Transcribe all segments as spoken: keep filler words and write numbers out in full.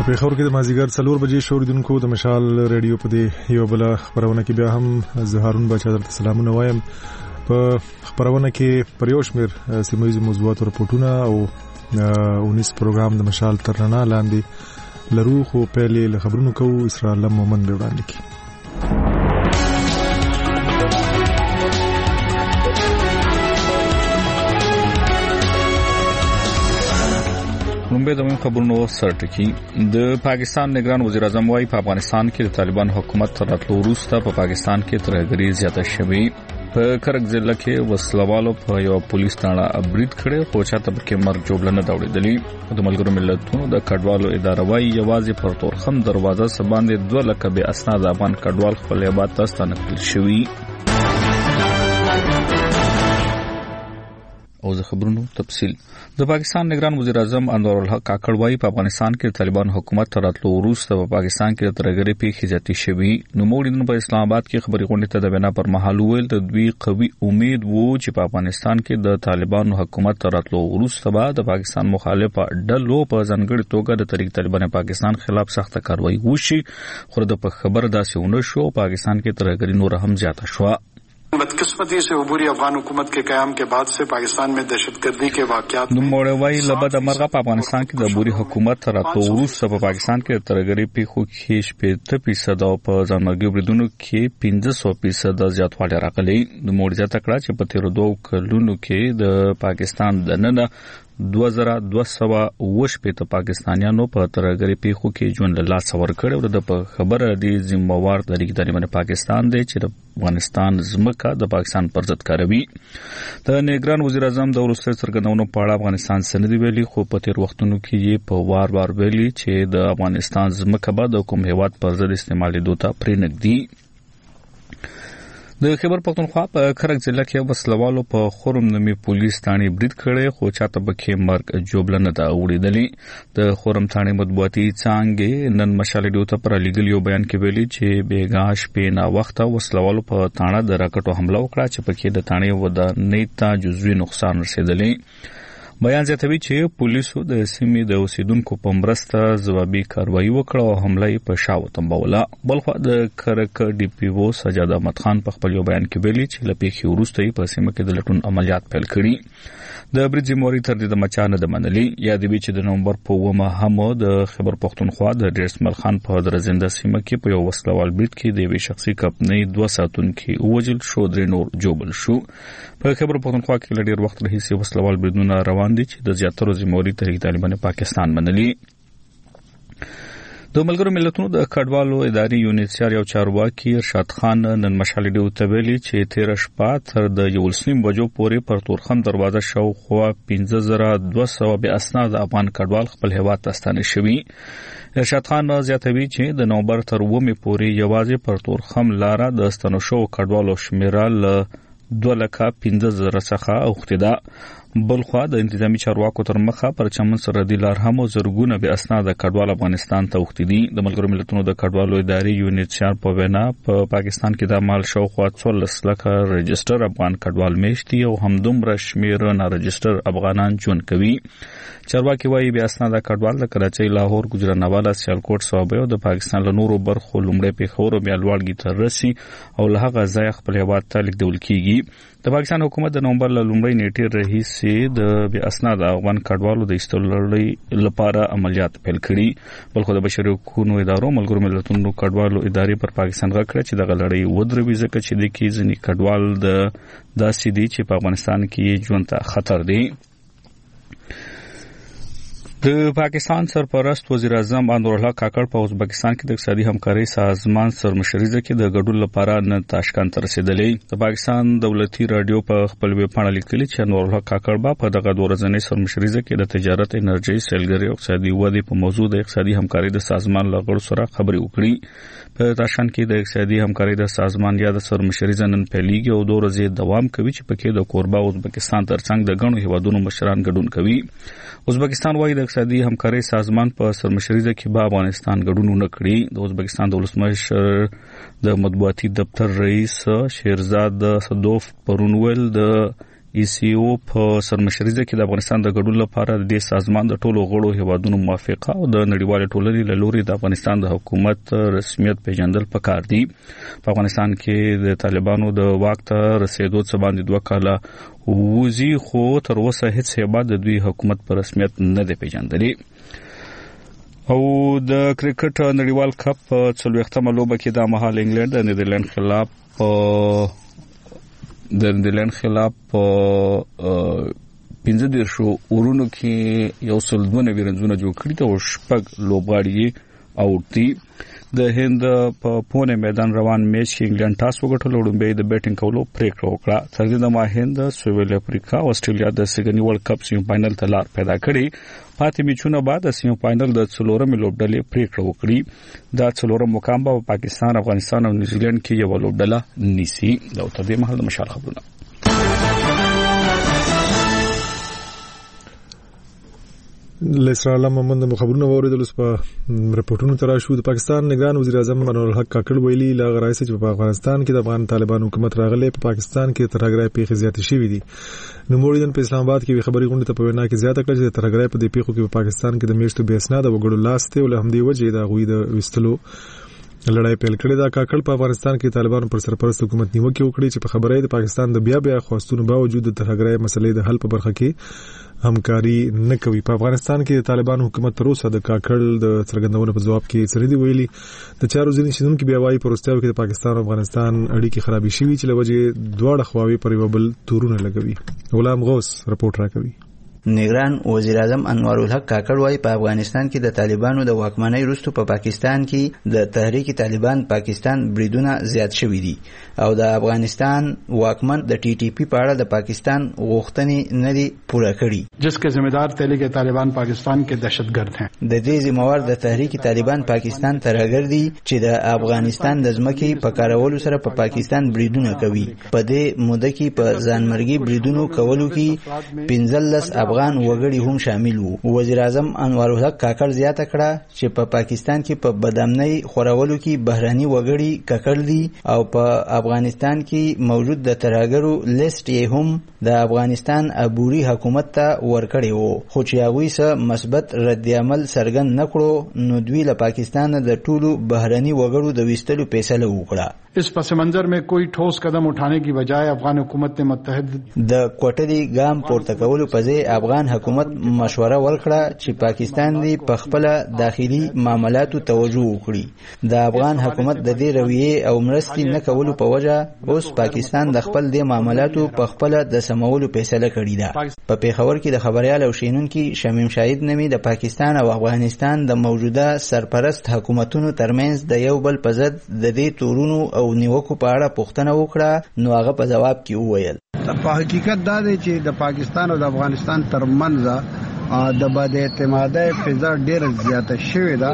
په خبرو کې د مازیګر څلور بجې شوریدونکو د مشال ریډیو په دې یو بل خبرونه کې بیا هم زهارون بچا درته سلامونه وایم. په خبرونه کې پریوش میر سیمایي موضوعات رپورټونه او اونیس پروګرام د مشال ترنا لاندې لرو خو پهلې له خبرونو کو اسرائیل مومن وړاندې کی. لومبه د خبرونو سرټکی د پاکستان نگران وزیر اعظم وايي په افغانستان کې د طالبان حکومت تر راتلو وروسته په پاکستان کې ترهګري زیاته شوې. په کرک ضلع کې وسلوالو په یو پولیس تاړه برید کړي خو چاته پکې مرګ جوړل نه داوړېدلې. د ملګرو ملتونو د کډوالو اداره وايي یوازې پر تورخم دروازه سباندې دوه لک به اسناد افغان کډوال خپل هیواد ته ستنول شوي. او د خبرونو تفصیل د پاکستان نگران وزیر اعظم انور الحق کاکړ وايي په افغانستان کې طالبان حکومت تر راتلو وروسته په پاکستان کې ترهګري پیښې زیاتې شوې. نو موږ په اسلام آباد کې خبري غونډه ته د بنا پر مهال ویل د دوی قوي امید وو چې په افغانستان کې د طالبان حکومت تر راتلو وروسته به د پاکستان مخالف ډلو په ځانګړي توګه د طریق طالبان پاکستان خلاف سخت کاروایی وشي. خو د خبر داسې ونه شو. پاکستان کې ترهګري نور هم زیاته شو. बदकिस्मती से अबूरी अफगान हुकूमत के कयाम के बाद से पाकिस्तान में दहशतगर्दी के वाकयात نو موړوي لبد مرغه په افغانستان کې د ابوري حکومت راتلو وروسته په پاکستان کې ترهګري پیښو کې شپږ فیصد او په ځانمرګي بریدونو کې پنځه فیصد زیاتوالی راغلی. د موړ زیاته کړه چې په تیر دوه کلونو کې د پاکستان د نن دوه زره دوه سوه اووه شپېته پاکستانیانو په ترهګري پیښو کې ژوند له لاسه ورکړی او د خبره دی ذمہوار طریق طالبان پاکستان دی چې د افغانستان ځمکه د پاکستان پر ضد کاروي. د نگران وزیر اعظم د وروستي څرګندونو په اړه افغانستان سندې ویلي خو په تیر وختونو کې یې په وار وار ویلي چې د افغانستان ځمکه به د کوم هیواد پر ضد استعمالېدو ته پرېنږدي. د خیبر پختونخوا په کرک ضلع کې وسلوالو په خورم نومي پولیس تاڼي برید کړي خو چاته پکې مرګ جوړل نه دا وړېدلې. د خورم تاڼي مطبوعاتي څانګې نن مشال ډیو ته پر لیګل یو بیان کې ویلي چې بیګا شپې نه وخت وسلوالو په تاڼه د راکټو حمله وکړه چې پکې د تاڼي ودانۍ ته جزوي نقصان رسیدلی. بیان زیاتوي چې پولیسو د سیمې د اوسیدونکو په مرسته ځوابي کاروایی وکړه او حمله یې په شا وتمبوله. بلخو د کرک ډي پی او سجاد احمد خان په خپل یو بیان کې ویلي چې له پیښې وروسته یې په سیمه کې د لټون عملیات پیل کړي. د برید ذمہواري تر دې د مچا نه د منلي. یادوي چې د نومبر په اوومه هم د خیبر پختونخوا د ډیر اسماعیل خان په درزنده سیمه کې په یو وسلوال برید کې د یوې شخصي کمپنۍ دوه ساتونکي ووژل شو، درې نور جوبل شو. په خیبر پختونخوا کې له ډیر وخت راهیسې وسلوال بریدونه روان دي چې د زیاترو ذمہواري طریق طالبان پاکستان منلي. د ملګرو ملتونو د کډوالو اداري یونیسیار یو چارواکي ارشاد خان نن مشال ډیو ته ویلي چې تیر شپه تر د یو لسنیم بجو پورې پر تورخم دروازه شاوخوا پنځه زره دوه سوه به اسناد افغان کډوال خپل هیواد ته ستانه شوي. ارشاد خان زیاتوي چې د نومبر تر اوومې پورې یوازې پر تورخم لاره د ستنو شو کډوالو شمیره له دوه لکه پنځه زره څخه اوښتې ده. بلخوا د انتظامی چارواکو تر مخه پر چمن سرحدي لار هم زرګونه به اسناد کډوال افغانستان ته اوښتي دي. د ملګرو ملتونو د کډوالو اداري یونیسیار په وینا په پاکستان کې د مال شاوخوا څوارلس لکه رجستر افغان کډوال میشتي او همدومره شمیر نه رجستر افغانان ژوند کوي. چارواکي وايي به اسناد کډوال د کراچۍ، لاهور، ګجرانوالا، سیالکوټ، صوابۍ او د پاکستان له نورو برخو لومړی پیښور او بیا لوړګي ته رسي او له هغه ځایه خپل هیواد ته لیږدول کیږي. د پاکستان حکومت د نومبر له لومړۍ نیټې راهیسې د بې اسناد افغان کډوالو د ایستلو لپاره عملیات پیل کړي. بلخو د بشري حقوقو ادارو ملګرو ملتونو کډوالو ادارې پر پاکستان غږ کړی چې دغه لړۍ ودروي ځکه چې د کې ځینې کډوال د داسې دي چې په افغانستان کې ژوند ته خطر دی. د پاکستان سرپرست وزیر اعظم انور الحق کاکړ په ازبکستان کې د اقتصادي همکارۍ سازمان سرمشریزه کې د ګډون لپاره نن تاشکند ته رسیدلی. د پاکستان دولتي رادیو په خپل ویب پاڼه لیکلي چې انور الحق کاکړ به په دغه دوه ورځنۍ سرمشریزه کې د تجارت، انرژي، سیلګرۍ او اقتصادي ودې په موضوع د اقتصادي همکارۍ د سازمان له غړو سره خبرې وکړي. په تاشکند کې د اقتصادي همکارۍ د سازمان یا د سرمشریزه نن پیلېږي او دوه ورځې دوام کوي چې پکې د کوربه ازبکستان ترڅنګ د ګڼو هیوادونو مشران ګډون کوي. ازبکستان وايي د اقتصادي همکارۍ سازمان په سرمشریزه کې به افغانستان ګډون ونه کړي. د ازبکستان د ولسمشر د مطبوعاتي دفتر رئیس شیرزاد صدوف پرون ویل د ای سی او په سرمشريزه کې د افغانستان د ګډون لپاره د سازمان د ټولو غړو هیوادونو موافقه او د نړیوال ټولنې له لوري د افغانستان د حکومت رسمیت پیژندل پکار دي. په افغانستان کې د طالبانو د واک ته رسیدو څخه باندې دوه کاله وزي خو تر اوسه هیڅ هیبات د دوی حکومت په رسمیت نه دی پیژندلی. او د کرکټ نړیوال کپ څلوېښتمه لوبه کې د مهال انګلند د نیدرلند خلاف د نیدرلند خلاف پنځه دیرشو اورونو کې یو سل دوه نوي رنزونه جوړ کړي او شپږ لوبغاړي اوټ دي. د هند په پونه میدان روان میچ کې انګلند ټاس وګټل او لومړی د بیټینګ کولو پریکړه وکړه. تر دې دمه هند سویل افریقا او استرالیا د سیډني ورلد کپ سیمه فائنل ته لار پیدا کړې. پاتې میچونه بعد د سیمه فائنل د څلورمې لوبډلې پریکړه وکړي. دا څلورم مقام به پاکستان، افغانستان او نیوزیلند کې یو لوبډله نیسي. دا تر دې مهال د مشال خبرونه. لسرالم محمد مخبرونه اوریدل اوس په رپورټونو تر شو. د پاکستان نگران وزیر اعظم انور الحق کاکړ ویلي لا غرایسه چې په افغانستان کې د افغان طالبان حکومت راغلی په پاکستان کې ترګرای پیښې زیاتې شوې دي. نو موریدن په اسلام آباد کې خبري غونډه ته په وینا کې زیاته کړه چې ترګرای په دې پیښو کې په پاکستان کې د میشتو به اسناد وګړو لاس ته ول همدي وجه دا غوي د وستلو لړۍ پیل کړې. دا کاکړ په افغانستان کې طالبانو پر سرپرست حکومت نیوکه وکړي چې په خبره د پاکستان د بیا بیا خواستونو باوجود د ترګرای مسلې د حل په برخه کې همکاري نه کوي. په افغانستان کې طالبان حکومت تر اوسه د کاکړ د څرګندونو په جواب کې سړي ویلي د چارو ځینې شینونکو بیا وايي پروستاو کې د پاکستان او افغانستان اړیکې خرابې شوي چې لوجه دواړه خواوې پر یو بل تورونه لګوي. غلام غوث رپورټ راکوي. نگران وزیر اعظم انور الحق کاکړ وايي په افغانستان کې د طالبانو د واکمنۍ وروسته په پاکستان کې د تحریک طالبان پاکستان بریدونه زیات شوي دي او د افغانستان واکمن د ټي ټي پی په اړه د پاکستان غوښتنې نه دي پوره کړي. جسکه ذمہ دار تحریک طالبان پاکستان کې دهشتګرد ہیں. د دې ذمہوار د تحریک طالبان پاکستان ترګر دي چې د افغانستان د ځمکې په کارولو سره په پاکستان بریدونه کوي. په دې موده کې په ځانمرګي بریدونو کولو کې پنځلس افغان وګړي هم شامل وو. وزیر اعظم انور الحق کاکړ زیاته کړه چې په پاکستان کې په بدامنۍ خورولو کې بهراني وګړي ککړ دي او په افغانستان کې موجود د ترګرو لیست یې هم د افغانستان عبوري حکومت ته ورکړی وو. خو چې هغوی سه مثبت رد عمل څرګند نکړو نو دوی له پاکستان د ټولو بهراني وګړو د ویستلو فیصله وکړه. اس پس منظر میں کوئی ٹھوس قدم اٹھانے کی بجائے افغان حکومت نے متحد د کوټلي ګام پورته کولو په ځای افغان حکومت مشوره ورکړه چې پاکستان دی په خپل داخلي معاملاتو توجه وکړي. د افغان حکومت د دې رویې او مرستې نه کولو په وجه اوس پاکستان د خپل د معاملاتو په خپل د سمولو فیصله کړې ده. په پیښور کې د خبريال او شینونکو شمیم شاهد نومي د پاکستان او افغانستان د موجوده سرپرست حکومتونو ترمنځ د یو بل په ضد د دې تورونو او نیوکو په اړه پوښتنه وکړه نو هغه په جواب کې وویل په حقیقت دا دی چې د پاکستان او د افغانستان ترمنځ د بد اعتمادۍ فضا ډېره زیاته شوې ده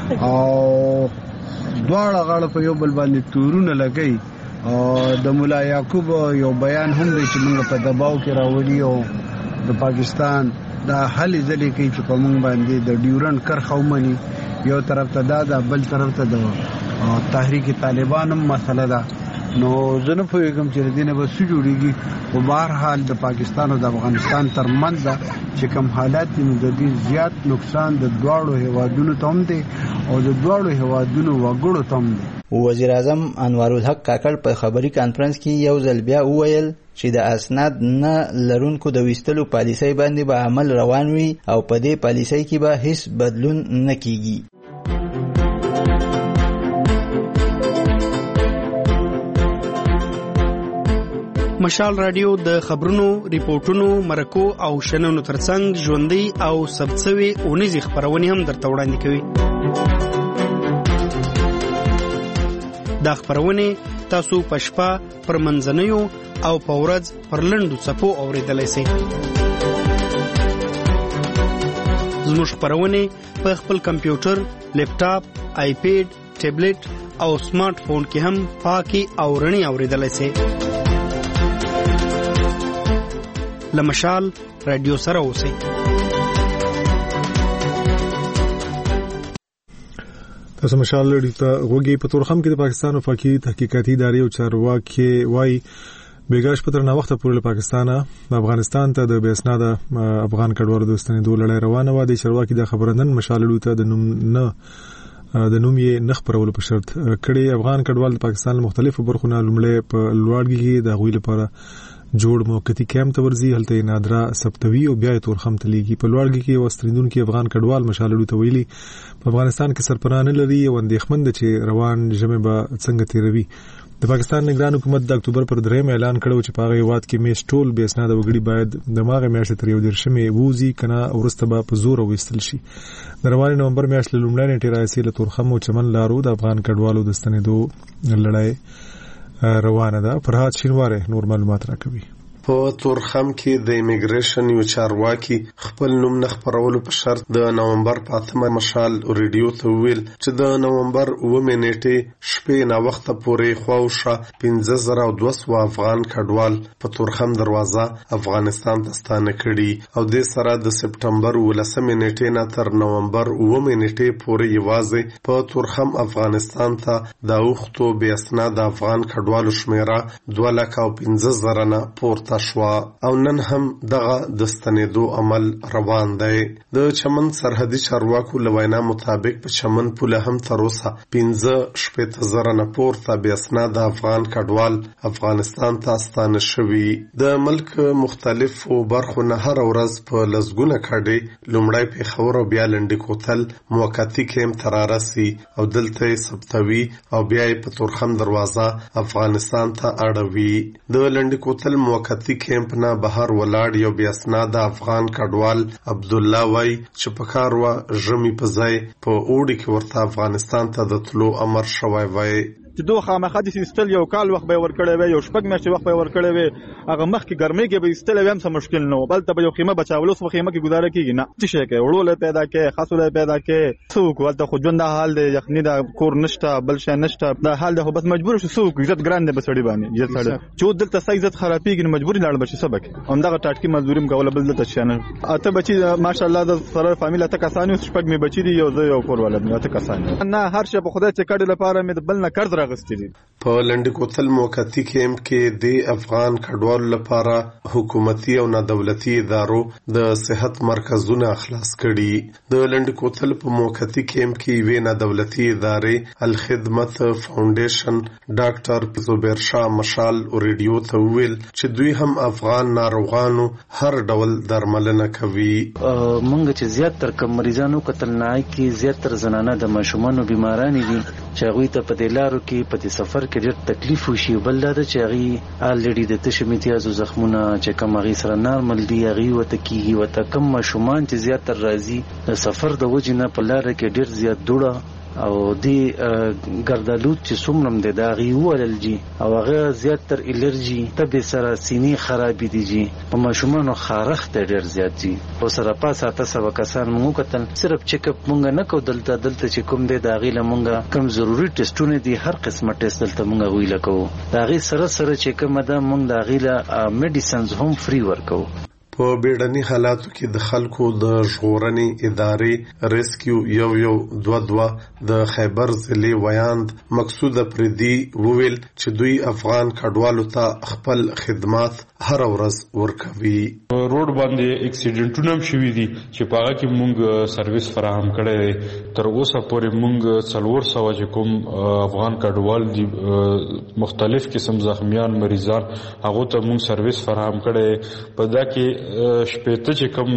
او دواړه غاړه په یو بل باندې تورونه لګوي. د مولا یعقوب یو بیان هم دی چې موږ په دباو کې راوړي او د پاکستان د هلې ځلې کوي چې په موږ باندې د ډیورنډ کرښه ومني. یو طرف ته دا ده بل طرف ته د تحریک طالبان هم مسله ده. نو زه نه پوهېږم چې دې نه به څه جوړېږي. خو بهرحال د پاکستان او د افغانستان ترمنځ چې کوم حالات دي نو د دې زیات نقصان د دواړو هیوادونو ته هم دی او د دواړو هیوادونو وګړو ته هم دی. وزیر اعظم انور الحق کاکړ په خبري کانفرنس کې یو ځل بیا وویل چې د اسناد نه لرونکو د ویستلو پالیسۍ باندې به عمل روان وي او په دې پالیسۍ کې به هیڅ بدلون نه کیږي. مشال رادیو د خبرونو، ریپورتونو، مرکو او شننو ترڅنګ ژوندۍ او ثبتسوي اونیزې خبرونه هم درته وړاندې کوي. دا خبرونه تاسو په شپه پر منځنیو او په ورځ پر لنډو څپو اوریدلای شئ. زموږ خبرونه په خپل کمپیوټر، لیپټاپ، آیپیډ، ټابلیټ او سمارټ فون کې هم پاکي او رڼي اوریدلای شئ. لمشال رادیو سره اوسئ. تاسو مشال لري ته وګي په تورخم کې د پاکستان وفاقي تحقیقاتي ادارې او چارواکي وايي بیګاش په تر نه وخت پورې پاکستان افغانستان ته د بیسناده افغان کډوالو د ستنېدو لړۍ روانه و. د چارواکي د خبرندن مشالړو ته د نوم نه د نوم یې نخ پرول په شرط کړي. افغان کډوال د پاکستان مختلفو برخو نه لومړی په لوړګي کې د غوي لپاره جوړ موقتی کیمپ ته ورځي. هلته نادرا سبتوي او بیا تورخم ته لیږي. په لوړګي کې وستریندونکو افغان کډوال مشالړو ته ویلي په افغانستان کې سرپرانه لري او اندېښمن دي چې روان جمع به څنګه تیروي. د پاکستان نگران حکومت د اکتوبر پر دریم اعلان کړو چې په هغه وخت کې میش ټول به اسناد وګړي باید د ماغه میاشتې تر یو درشمې ووزي کنه ورسته به په زور وستل شي. د رواني نومبر میاشتې لومړی نیټه راځي له تورخم او چمن لارو د افغان کډوالو د ستنېدو لړۍ روانه ده. فرحات شینواره نور معلومات راکوي. په تورخم کې د ایمیګریشن یو چارواکي خپل نوم نه خبرولو په شرط د نومبر په اتمه مشال ریډیو ته ویل چې د نومبر اووه نیټې شپې نه وخت پورې خواوشه پنځه زره او دوه سوه افغان کډوال په تورخم دروازه افغانستان ته ستانه کړي او د سره د سپټمبر ولسمه نیټې نه تر نومبر اووه نیټې پورې یوازې په تورخم افغانستان ته د اوختو بې اسناد افغان کډوالو شمیره دوه لکه او پنځه زره نه پورته شوا او نن هم دغه د ستنېدو عمل روان دی. د چمن سرحدي چارواکو له وینا مطابق په چمن پوله هم تر اوسه پنځه شپېته زره نه پورته بې اسناده افغان کډوال افغانستان ته ستانه شوي. د ملک مختلفو برخو نه هر ورځ په لسګونه کډې لومړی پېښور او بیا لنډي کوتل موقتي کیمپ ته رارسي او دلته یې ثبتوي او بیا یې په تورخم دروازه افغانستان ته اړوي. د لنډي کوتل موقتي کیمپ نه بهر ولاړ یو بې اسناده افغان کډوال عبدالله وای چې په کار و ژمي په ځای په اوړي کې ورته افغانستان ته د تلو امر شوی وای. چې دوه خامخا د سیستل یو کال وخت به ورکړی وي یو شپږ میاشتې وخت به ورکړی وي هغه مخکې ګرمۍ کې به ایستلی وي هم څه مشکل نه و. بل ته به یو خیمه بچاولو څه خیمه کې ګزاره کېږي نه څه شی کوې وړولی پیدا کوې خسولی پیدا کوې څه وکړو هلته خو ژوند دا حال دی یخني ده کور نشته بل شی نشته دا حال دی خو بس مجبور شو څه وکړو عزت ګران دی په سړي باندې عزت سړی چې اوس دلته ستا عزت خرابېږي نو مجبور یې لاړ به شي څه به کوې همدغه ټاټکي مزدوري م کوله بل دلته شی نه. اته بچي ماشاءالله د سره فامیل اته کسان یو شپږ مې بچي دي یو زه یو کور والا مې اته کسان نه هر شی په خدای چې کډې لپاره مې د بل نه قرض راغستی دي. په لنډي کوتل موقتي کیمپ کې د افغان کډوالو لپاره حکومتي او نادولتي ادارو د صحت مرکزونه خلاص کړي. د لنډي کوتل په موقتي کیمپ کې وی نادولتي ادارې الخدمت فاونډیشن ډاکټر زبیر شاه مشال ریډیو ته ویل چې دوی هم افغان ناروغانو هر ډول درملنه کوي. مونږ چې زیات تر کم مریضانو کتل نه کې زیات تر زنانه د ماشومان بیماران دي چې هغه ته په دلارو کې په سفر کې ډېر تکلیف وشي. بل دا چې هغه الریډي د تشو میتیازو زخمونه چې کوم هغه سره نارمل دي هغه وته کیږي وته کم ماشومان چې زیات تر راځي د سفر د وجې نه په لار کې ډېر زیات دوړه او دی ګردالوت چې څومره د داغي وللجی او هغه زیات تر الرجی تبه سره سینې خرابې دي جی په ماشومانو خارخ ته ډېر زیات دي او سره پاسه تاسو وکسان مو کتل صرف چیک اپ مونږ نه کو دلته دلته چې کوم دی داغي لمونږ کم ضروری ټیسټونه دي هر قسمه ټیسټ دلته مونږ ویل کوو داغي سره سره چې کوم ده مونږ داغي له میډیسنز هم فری ورکو. په بیړني حالاتو کې د خلکو د ژغورنې ادارې ریسکیو یو یو دوه دوه د خیبر ضلع ویاند مقصود پردي وویل چې دوی افغان کډوالو ته خپل خدمات هر ورځ ورکوي. روډ باندې اکسیډنټونه هم شوي دي چې په هغه کې مونږ سرویس فراهم کړی دی. تر اوسه پورې مونږ څلور سوه چې کوم افغان کډوال دي مختلف قسم زخمیان مریضان هغو ته مونږ سرویس فراهم کړی. په دا کې شپېته چې کوم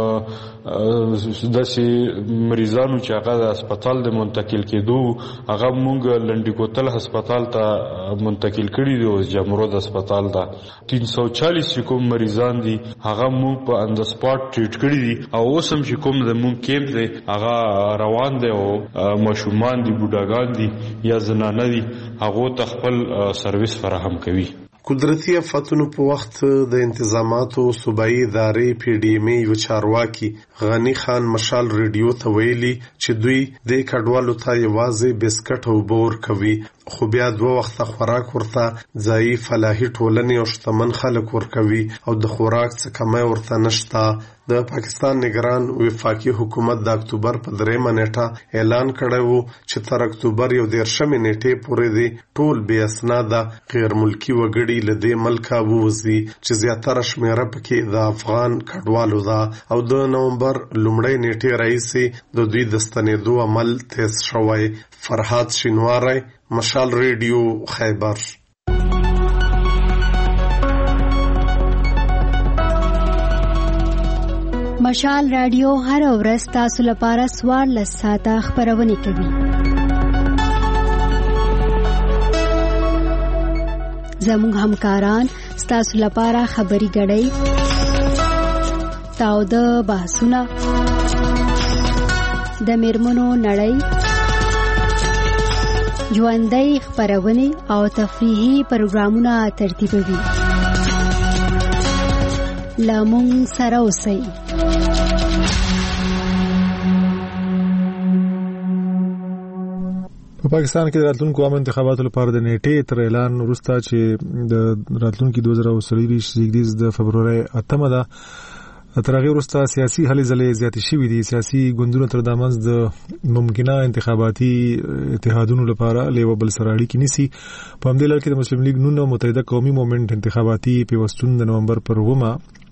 داسې مریضانو چې هغه د هسپتال د منتقل کېدو هغه مونږ لنډي کوتل هسپتال ته منتقل کړي دي او جمرود هسپتال ته تین سو چالیس چې کوم مریضان دي هغه مونږ په اند سپاټ ټریټ کړي دي او اوس هم چې کوم د مونږ کیمپ دی هغه روان دی او ماشومان دي بوډاګان دي یا زنانه دي هغو ته خپل سرویس فراهم کوي. قدرتي آفاتونو په وخت د انتظاماتو صوبایي ادارې پی ډي ایم یو چارواکي غنی خان مشال ریډیو ته ویلي چې دوی د کډوالو ته یوازې بسکټ او بور کوي خو بیا دوه وخته خوراک ورته ځایي فلاحي ټولنې او شتمن خلک ورکوي او د خوراک څه کمی ورته نشته. د پاکستان نگران وفاقي حکومت د اکتوبر په دریمه نیټه اعلان کړی و چې تر اکتوبر یو دېرشمې نیټې پورې دي ټول بې اسناده غیر ملکي وګړي دوی له دې ملکه ووځي چې زیاتره شمیره پکې د افغان کډوالو ده او د نومبر لومړۍ نیټې راهیسې د دوی د ستنېدو عمل تیز شوی. فرهاد شینواری، مشال ریډیو، خیبر. مشال رادیو هر ورځ تاسو لپاره څوارلس ساعته خبرونه کوي. زموږ همکاران ستاسو لپاره خبري غړي، تاوده بحثونه، د میرمنو نړۍ، ژوندۍ خبرونه او تفریحي پروګرامونه ترتیبوي. لامون سره اوسئ. په پاکستان کې د راتلونکو عام انتخاباتو لپاره د نیټې تر اعلان وروسته چې د راتلونکي دوه زره څلوېښت زیږدیز د فبرورۍ اتمه ده، تر هغې وروسته سیاسي هلې ځلې زیاتې شوي دي. سیاسي ګوندونه تر دا منځ د ممکنه انتخاباتي اتحادونو لپاره له یو بل سره اړیکې نیسي. په همدې لړ کې د مسلم لیگ نون او متحده قومي مومنټ انتخاباتي پیوستون د نومبر پر اوومه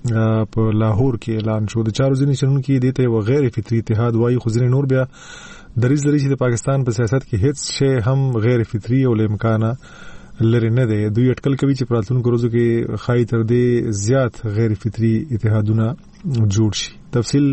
په لاهور کې اعلان شو. د چارو ځینې شنونکي دې ته یو غیر فطري اتحاد وایي، خو ځینې نور بیا دریځ لري چې د پاکستان په سیاست کې هیڅ شی هم غیر فطري او له امکانه لري نه دی. دوی اټکل کوي چې په راتلونکو ورځو کې ښایي تر دې زیات غیر فطري اتحادونه جوړ شي. تفصیل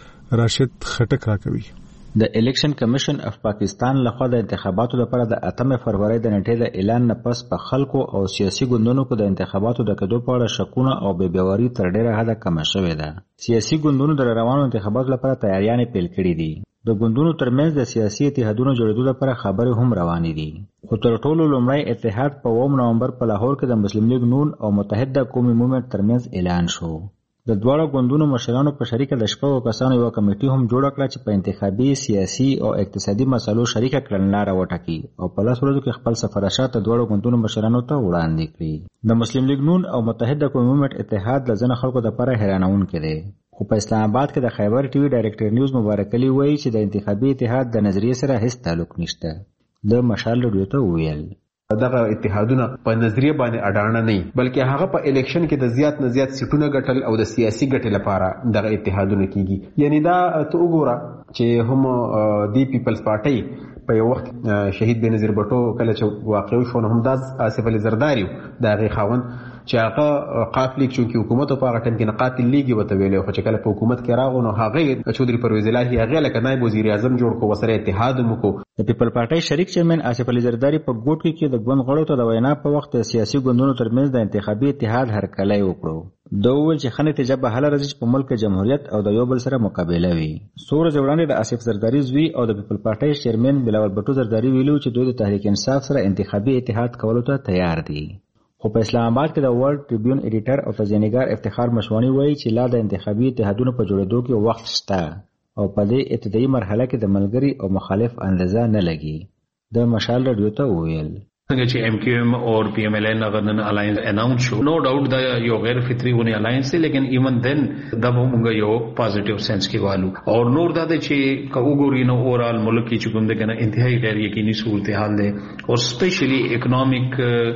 راشد خټک راکوي. د الیکشن کمیشن اف پاکستان لخوا د انتخاباتو لپاره د اتمه فروری د نیټې د اعلان نه پس په خلکو او سیاسي ګوندونو کې د انتخاباتو د کېدو په اړه شکونه او بې باوري تر ډیره حده کمه شوې ده. سیاسي ګوندونو د روانو انتخاباتو لپاره تیاریانې پیل کړې دي. د ګوندونو ترمنځ د سیاسي اتحادونو جوړېدو لپاره خبرې هم روانې دي. خو تر ټولو لومړی اتحاد په اووم نومبر په لاهور کې د مسلم لیگ نون او متحده قومي مومنټ ترمنځ اعلان شو. د دواړو ګوندونو مشرانو په شریکه د شپږو کسانو یوه کمیټي هم جوړه کړه چې په انتخابي، سیاسي او اقتصادي مسایلو شریکه کړنلاره وټاکي او په لس ورځو کې خپل سفارشات د دواړو ګوندونو مشرانو ته وړاندې کړي. د مسلم لیگ نون او متحده قومي مومنټ اتحاد د ځینو خلکو لپاره حیرانونکی دی. خو په اسلام آباد کې د خیبر ټي وي ډایرکټر نیوز مبارک علي وایي چې د انتخابي اتحاد د نظریې سره هیڅ تعلق نشته. د مشال رادیو ته وویل دغه اتحادونه په نظریه باندې اډانه نه بلکې هغه په الیکشن کې د زیات نه زیات سیټونه ګټل او د سیاسي ګټې لپاره دغه اتحادونه کیږي. یعنی دا ته وګوره چې هم دی پیپلز پارټي په یو وخت شهید بنظیر بټو کله چې واقع شو هم د آصف علي زرداری دا غي خاون چې هغه قاف لیگ چونکی حکومت په هغه ټیم کې نه قاتل لیګي وته ویلې خو چې کله په حکومت کې راغو نو هغه چودري پرویز الهي هغه لکه نائب وزیر اعظم جوړ کو وسره اتحاد مو کو. د پیپل پارټي شریک چیرمن آصف علي زرداری په ګوټ کې د ګوند غړو ته د وینا په وخت د سیاسي ګوندونو ترمنځ د انتخابي اتحاد هرکلی وکړو. دا ول چې خنه تجربه حل راځي په ملک جمهوریت او د یو بل سره مقابله وي. سور جوړانه د آصف زرداری زوی او د پیپل پارټي چیرمن بلاول بټو زرداری ویلو چې دوی د تحریک انصاف سره انتخابي اتحاد کولو ته تیار دي. خو په اسلام آباد کې د ورلد ټریبیون ایډیټر او تزینګار افتخار مشوانی وایي چې لا د انتخابي اتحادونو په جوړېدو کې وخت شته او په دې ابتدایي مرحله کې د ملګری او مخالف اندازه نه لګي. د مشال رادیو ته وویل څنګه چې ایم کیو ایم او پی ایم ایل ان غنن الاینس اناونس شو نو ډاوټ دا یو غیر فطری ونی الاینس دی لیکن ایون دین دا موږ یو پازیټیو سنس کې والو او نور دا چې کوګوري نو اورال ملک کې چې کوم د کنه انتهایی غیر یقیني صورتحال ده او سپیشلی اکونومیک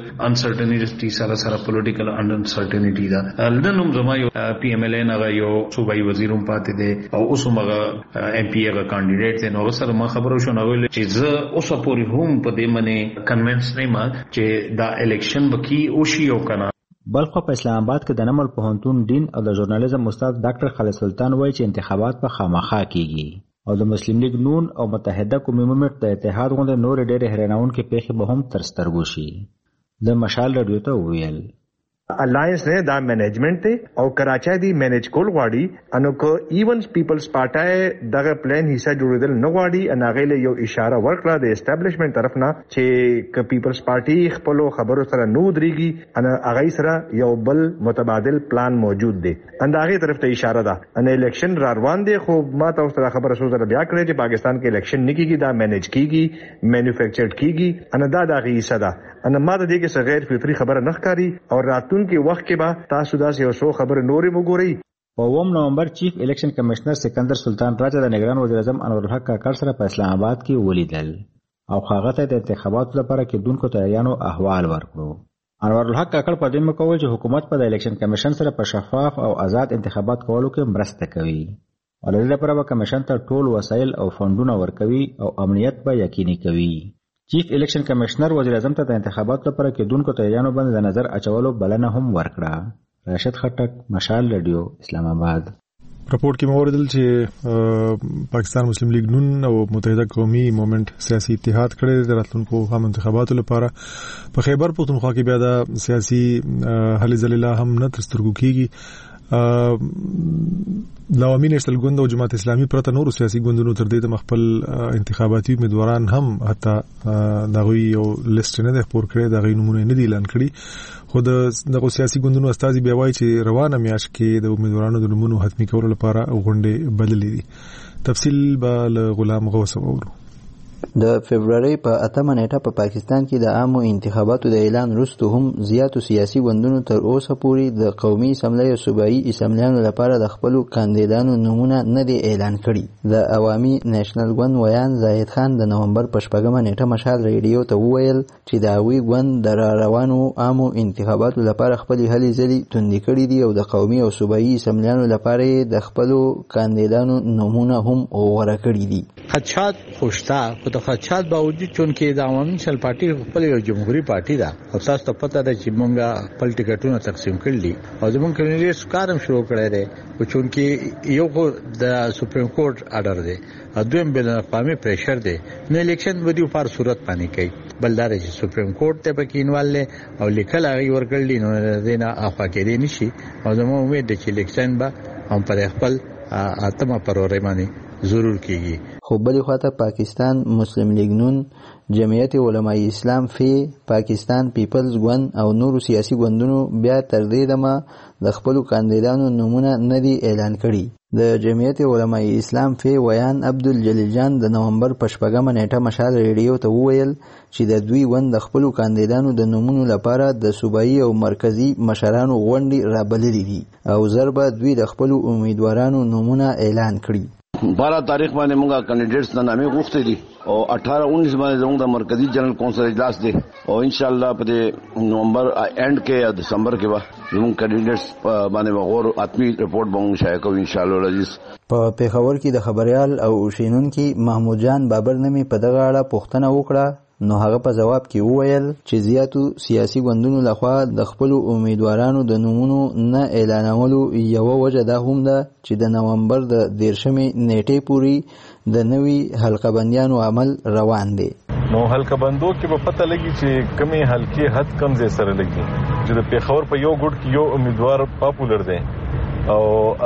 انسرټنټی سره سره پولیټیکل انسرټنټی دا لنوم زما یو پی ایم ایل ان هغه یو صوبایي وزیروم پاتې دی او اوس هغه ایم پی هغه کاندیډیټ دی نو سره ما خبرو شو نو چې زه اوس پوری هم په دې منه کنوینس چې دا الیکشن بکی اوشي او کنه. بلخ په اسلام آباد کې د نمل پوهنتون ډین او د ژورنالیزم استاد ډاکټر خالد سلطان وایي چې انتخابات په خامخا کیږي او د مسلم لیگ نون او متحده قومي مومنټ د اتحاد غونډې نور ډېر حیرانونکې پیښې به هم تر سترګو شي. د مشال رادیو ته وویل الاینس نه دا مینجمنت ته او کراچۍ دی مینج کول غواړي انو کو ایونز پیپلز پارټای دغه پلان حصہ جوړیدل نه غواړي ان هغه له یو اشاره ورکړه د اسټابلیشمنت طرف نه چې ک پیپلز پارټي خپل خبرو سره نو دريږي ان هغه سره یو بل متبادل پلان موجود دی ان هغه طرف ته اشاره ده ان الیکشن را روان دي خو ما تاسو سره خبره سو سره بیا کړې چې پاکستان کې الیکشن نه کیږي دا مینج کیږي مینوفیکچرډ کیږي ان دا دغه حصہ ده ان ما د دې کې غیر فطری خبره نه ښکاری او راتون کې وخت کې به تاسو داسې یو څو خبره نورې وګورئ. په اووم نومبر چیف الیکشن کمشنر سکندر سلطان راجا د نگران وزیر اعظم انور الحق کاکړ سره په اسلام آباد کې ولیدل او هغه ته د انتخاباتو لپاره کېدونکو تیاریانو احوال ورکړو. انوار الحق کاکړ په دې مکول چې حکومت په د الیکشن کمیشن سره په شفاف او آزاد انتخابات کولو کې مرسته کوي او د دې لپاره به کمیشن ته ټول وسایل او فندونه ورکوي او امنیت به یقیني کوي. چیف الیکشن کمشنر وزیر اعظم ته د انتخاباتو لپاره کېدونکو تیاریانو باندې د نظر اچولو بلنه هم ورکړه. راشد خټک، مشال رادیو، اسلام آباد. رپورټ کې موردل چې پاکستان مسلم لیگ نون او متحده قومي موومېنټ سیاسي اتحاد کړي د راتلونکو عام انتخاباتو لپاره په خیبر پختونخوا کې بیا د سیاسي هلې ځلې هم نه تر سترګو کېږي. د عوامي نېشنل ګوند او جماعت اسلامي پرته نور سیاسي ګوندونو تر دې د خپل انتخاباتي امیدواران هم حتی دغه یو لیست نه د خبر کړي دغه نمونه نه دی اعلان کړي خو د سیاسي ګوندونو استازي بیا وایي چې روانه میاشت کې د امیدوارانو د نمونه حتمی کولو لپاره غونډې بدلې دي. تفصیل به غلام غوث وورو. د فبرवरी په اتمه نیټه په پاکستان کې د عامو انتخاباتو د اعلان وروسته هم زیاتو سیاسي ګوندونو تر اوسه پورې د قومي اسمبلی او صوبایي اسمبلیانو لپاره د خپلو کاندیدانو نومونه نه دي اعلان کړي. د عوامي نېشنل ګوند ویان زاهد خان د نومبر په شپږمه نیټه مشال ریډیو ته وویل چې د هغوی ګوند د را روانو عامو انتخاباتو لپاره خپلې هلې ځلې توندې کړي دي او د قومي او صوبایي اسمبلیانو لپاره د خپلو کاندیدانو نومونه هم غوره کړي دي. خدشات خوشتا خو د خدشات باوجود چونکې د عوامي نېشنل پارټي خپل یو جمهوریت پارټي ده او تاسو ته پته ده چې موږ خپل ټیکټونه تقسیم کړل او زموږ کمیټې کارم شروع کړی دی او چونکې یو خو د سپریم کورټ آرډر دی دویم بین الاقوامي پریشر دی نو الیکشن ودیو پر صورت باندې کوي بلدار چې سپریم کورټ ته پکې انوال او لیکل هغه ورکړل نو دینه افا کې نشي او زموږ امید ده چې الیکشن به هم پر خپل اتمه فروری باندې ضرور کیږي. خو بلې خواته پاکستان مسلم لیگ نون، جمعیت علماء اسلام فی، پاکستان پیپلز ګوند او نورو سیاسي ګوندونو بیا تر دې دمه د خپلو کاندیدانو نومونه نه دي اعلان کړي. د جمعیت علماء اسلام فی ویان عبدالجلیل جان د نومبر په شپږمه نیټه مشال ریډیو ته وویل چې د دوی ګوند د خپلو کاندیدانو د نومونو لپاره د صوبایي او مرکزي مشرانو غونډې رابللې دي او زر به دوی د خپلو امیدوارانو نومونه اعلان کړي. بارہ تاریخ باندې موږ کینډیډیټس د نامې غوښتي دي او اٹھارہ انیس باندې زموږ د مرکزی جنرال کونسل اجلاس دی او ان شاء الله په نومبر اینڈ کې یا دسمبر کې به زموږ کینډیډیټس باندې وغور اتمی رپورټ به موږ شایع کوو ان شاء الله العزیز. په پیښور کې د خبريال او شینونکي محمود جان بابر نمی په دغه اړه پوښتنه وکړه نو هغه په جواب کې وویل چې زیاتو سیاسي ګوندونو لخوا د خپل امیدوارانو د نومونو نه اعلانولو یو وجه دا هم ده چې د نومبر د دیرشمې نیټې پورې د نوي حلقه بندیانو عمل روان دی. نو حلقه بندو کې به پته لګي چې کمی حلقې حد کم ځای سره لګي چې د پیښور په یو ګډ کې یو امیدوار پاپولر دی او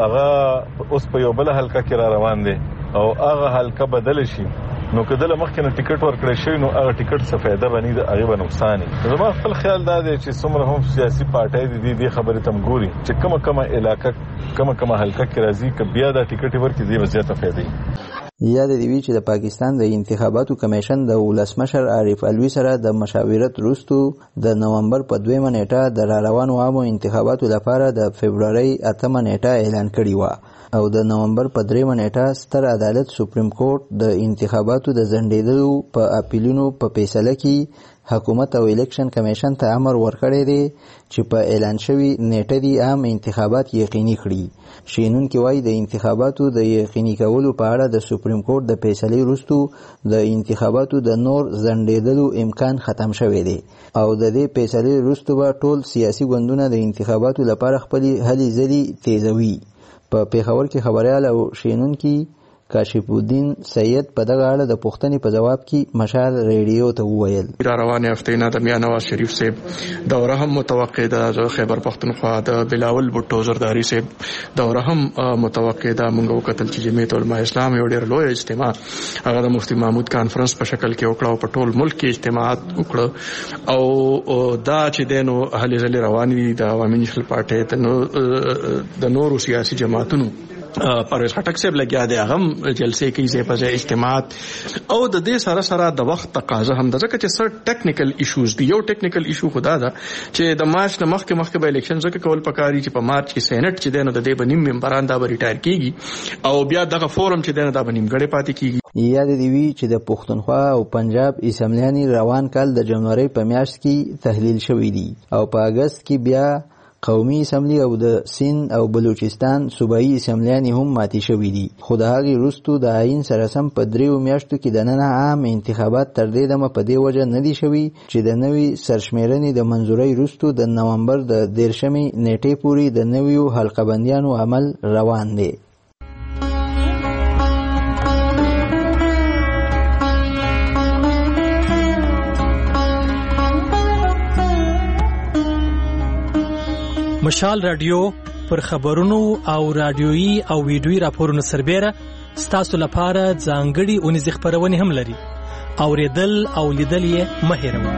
هغه اوس په یو بل حلقه کې را روان دی او هغه حلقه بدل شي نو کله مخکې نه ټیکټ ورکړی شي نو هغه ټیکټ څه فائدہ بنی د هغه نقصان دی. زما خپل خیال دا دی چې څومره هم سیاسي پارټۍ دي دې خبرې تم ګوري چې کومه کومه علاقې کومه کومه حلقه کې راځي ک بیا دا ټیکټ ورکړي دی وضعیت فائدې. یاد دی وی چې د پاکستان د انتخاباتو کمیشن د ولسمشر عارف الوی سره د مشاورت وروسته د نومبر په دویمه نیټه د را روانو عامو انتخاباتو لپاره د فبرवरी اتمه نیټه اعلان کړی و او د نومبر په دریمه نیټه ستر عدالت سپریم کورټ د انتخاباتو د ځنډېدلو په اپیلونو په فیصله کې حکومت او الیکشن کمیشن ته امر ورکړی دی چې په اعلان شوی نیټه دی عام انتخابات یقیني کړي. شینونکي وایي د انتخاباتو د یقیني کولو په اړه د سپریم کورټ د فیصلې وروسته د انتخاباتو د نور ځنډېدلو امکان ختم شوی دی او د دې فیصلې وروسته به ټول سیاسي ګوندونه د انتخاباتو لپاره خپلې هلې ځلې تیزوي. په پیښور کې خبريال او شینونکي کاشف الدین سید په دغه اړه د پوښتنې په جواب کې مشال ریډیو ته وویل را روانه هفته نه د میا نواز شریف صاحب دوره هم متوقع ده د خیبر پختونخوا د بلاول بوټو زرداری صاحب دوره هم متوقع ده. موږ وکتل چې جمعیت علماء اسلام یو ډېر لوی اجتماع هغه د مفتی محمود کانفرنس په شکل کې وکړه او په ټول ملک کې اجتماعات وکړه او دا چې دینو هلې ځلې روانې دي د عوامي نېشنل پارټۍ د نورو سیاسي جماعتونو پرویز خټک صاحب لګیا دی هغه جلسې کې ځای په ځای اجتماعات او د دې سره سره د وخت تقاضا هم د ځکه چې سر ټیکنیکل ایشوز دی یو ټیکنیکل ایشو خدا دا چې د مارچ نه مخکې مخکې به الیکشن ځکه کول پکاري چې په مارچ کې سېنات چې دنه د دې بنیم ممبران دا به ریټایر کیږي او بیا دغه فورم چې دنه دا بنیم غړي پاتې کیږي. یاد دی وی چې د پښتونخوا او پنجاب اسمبلیاني روان کال د جنوري په میاشت کې تحلیل شوې دي او په اگست کې بیا قومي اسمبلی او د سند او بلوچستان صوبایي اسمبلیانې هم ماتې شوې دي. خو د هغې وروستو د آئین سره سم په دریو میاشتو کې دننه عام انتخابات تر دې دمه په دې وجه نه دي شوي چې د نوي سرشمېرنې د منظورۍ وروستو د نومبر د دېرشمې نیټې پورې د نویو حلقه بندیانو عمل روان دی. مشال رادیو پر خبرونو او رادیويي او ویډیويي راپورونو سربېره ستاسو لپاره ځانګړي اونیزې خبرونه هم لري. اوریدل او لیدل یې مه هېروئ.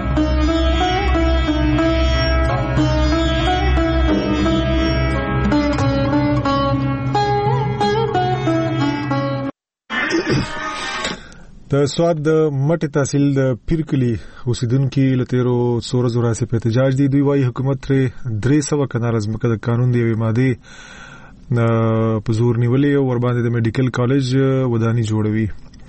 د سواد د مټ تحصیل د پیرکلی اوسیدونکو لتیرو سور زورا سي په احتجاج دي. دوی وايي حکومت ترې درې سوه کنال ازمکه د قانون دی ماده په زور نیولې او ور باندې د میډیکل کالج ودانی جوړوي.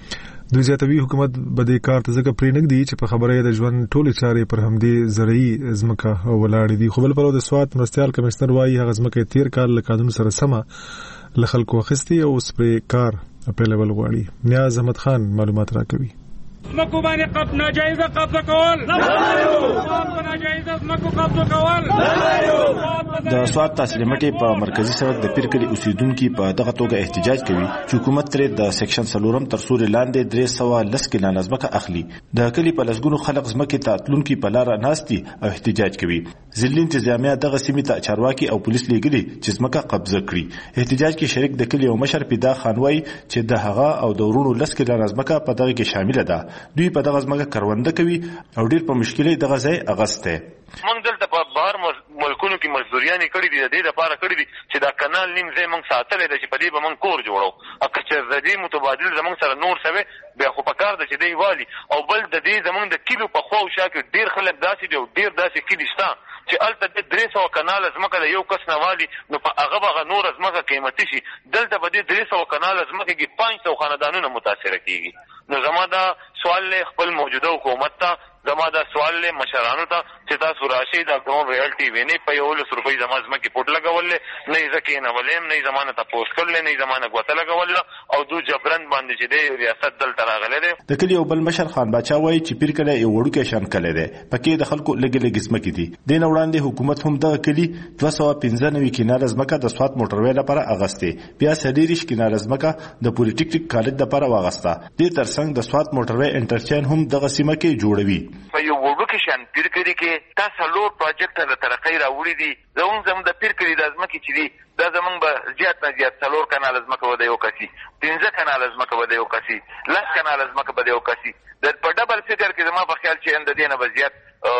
دوی زیاتوي حکومت بده کار ته ځکه پرې نګ دی چې په خبره د ژوند ټولې چارې پر همدې زرعي ازمکه ولاړ دي. خو بل پرو د سواد مرستيال کمشنر وايي هغه ازمکه تیر کال له قانون سره سم له خلکو اخستي او سپری کار په لیول غواړي. نیاز احمد خان معلومات راکوي. زمکو باندې قبض ناجایزه قبضه کول نه لایو ناجایزه زمکو قبضه کول نه لایو. د سواد تحصیل مټي په مرکزی سړک د پیرکلی اوسیدونکو په دغه توګه احتجاج کوي چې حکومت ترې د سیکشن څلورم تر سوري لاندې درې سوه لس کلان ازمکه اخلي. د کلی په لسګونو خلک ځمکې ته تلونکي په لار ناستي او احتجاج کوي. ځلین انتظامیه دغه سیمې ته چارواکي او پولیس لګري چې ځمکه قبضه کړي. احتجاج کې شریک د کلی او مشر پیدا خانوي چې د هغه او د ورونو لس کلان ازمکه په دغه کې شامل ده. دوی په دغه ځمکه کرونده کوي او ډیر په مشکلې دغه ځای اغسته. موږ دلته په بهر ملکونو کې مزدوریانې کړې دي، د دې لپاره کړې دي چې دا کانال نیم ځای موږ ساتلی دی چې په دې به موږ کور جوړو. که چې د دې متبادل زموږ سره نور سوی بیا خو په کار ده چې دی والي. او بل د دې زموږ د کیلو په خوا او شا کې ډېر خلک داسې دي او ډېر داسې کلي شته چې هلته د درې سوه کناله ځمکه د یو کس نه والي، نو په هغه به هغه نوره ځمکه قیمتي شي. دلته به دې درې سوه کناله ځمکه کې پنځ سوه خاندانونه متاثره کېږي. نو زما دا سوال دی خپل موجوده حکومت ته، زما دا سوال دی مشرانو ته چې تاسو راشئ دا کوم ریالټي وینئ په یولس روپۍ زما ځمکې پټ لګولې نه یې زه کېنولم نه یې زما نه تپوس کړلی نه یې زما نه ګوته لګوله او دو جبرن باندې چې دی ریاست دلته راغلی دی. د کلي یو بل مشر خان باچا وایي چې پیر کلی یو وړوکی شان کلی دی، پکې د خلکو لږې لږې ځمکې دي. دې نه وړاندې حکومت هم دغه کلي دوه سوه پنځه نوي کناله ځمکه د سوات موټروې لپاره اغستې، بیا څلېرویشت کناله ځمکه د پولیټیکنیک کالج لپاره واغسته. دې ترڅنګ د سوات موټروې انټرچینج هم دغه سیمه کې جوړوي. په یو وړوکی شان پیر کلي کې دا څلور پروجیکټه د ترقۍ راوړي دي. زموږ زموږ د پیر کلي دا ځمکې چې دي دا زموږ به زیات نه زیات څلور کناله ځمکه به د یو کسي، پنځه کناله ځمکه به د یو کسي، لس کناله ځمکه به د یو کسي. په ډبل فکر کې زما په خیال چې د دې نه به زیات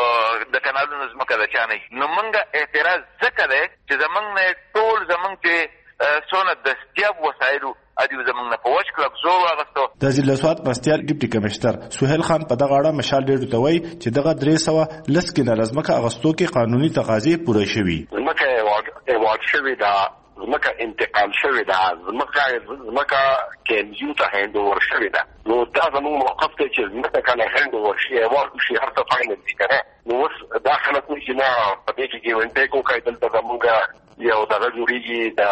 د کنالونو ځمکه د چا نه وي. نو موږ اعتراض ځکه دی چې زموږ نه ټول زموږ چې څونه دستیاب وسایلو ادیو زمونږ نه په وچ کلک زور واغستو. د ضلع سوات مرستیال ډیپټي کمشنر سهیل خان په دغه اړه مشال ډېرو ته وایي چې دغه درې سوه لس کناله ځمکه اغستو کې قانوني تقاضې پوره شوي. ځمکه ایوارډ شوې ده، ځمکه انتقال شوې ده، ځمکه ځمکه کېنجیو ته هینډ اوور شوې ده. نو دا زموږ موقف دی چې ځمکه کله هینډ اوور شي ایوارډ شي هر څه فاینل دي که نه. نو اوس دا خلک وایي چې نه په دې کې ګیو اینډ ټیک وکړئ، دلته زموږ یو دغه جوړېږي د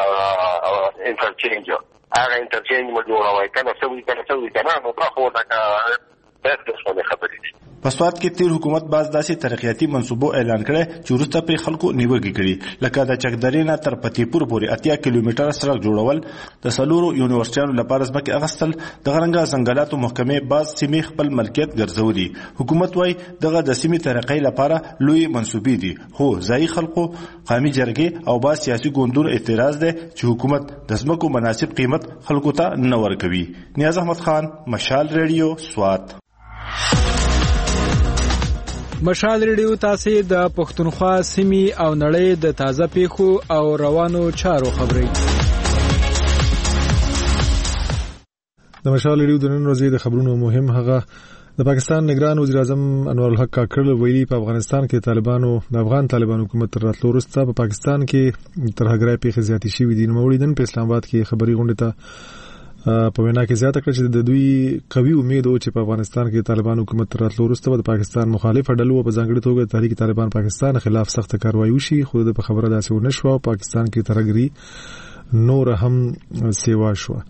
انټرچینج هغه انټرچینج مو جوړوي کنه سوي کنه سوي کنه نو دا خو دا بس څه خبرې دي. په سوات کې تیر حکومت باز داسې ترقیاتي منصوبو اعلان کړي چې وروسته پرې خلکو نیوکې کړي، لکه د چکدرې نه تر فتحپور پورې اتیا کیلومتره سړک جوړول، د څلورو یونیورسټیانو لپاره ځمکې اخیستل، دغه رنګه ځنګلاتو محکمې باز سیمې خپل ملکیت ګرځولي. حکومت وايي دغه د سیمې ترقۍ لپاره لوی منصوبې دي، خو ځایي خلکو قومي جرګې او باز سیاسي ګوندونو اعتراض دی چې حکومت د ځمکو مناسب قیمت خلکو ته نه ورکوي. نیاز احمد خان، مشال ریډیو، سوات. مشال ریډیو تاسو د پښتونخوا سیمې او نړۍ د تازه پیښو او روانو چارو خبري. د مشال ریډیو د نن ورځې د خبرونو مهم هغه د پاکستان نگران وزیر اعظم انور الحق کاکړ ویلي په افغانستان کې طالبانو د افغان طالبانو حکومت تر راتلو وروسته په پاکستان کې ترهګرۍ پیښې زیاتې شوې دي. نو وړاندې په اسلام آباد کې خبري غونډه ته په وینا کې زیاته کړه چې د دوی قوي امید و چې په افغانستان کې طالبانو حکومت تر راتلو وروسته د پاکستان مخالف ډلو په ځانګړي توګه تحریک طالبان پاکستان خلاف سخت کاروایی وشي، خو د خبره داسې ونه شو. پاکستان کې ترهګري نور هم سیوا شو.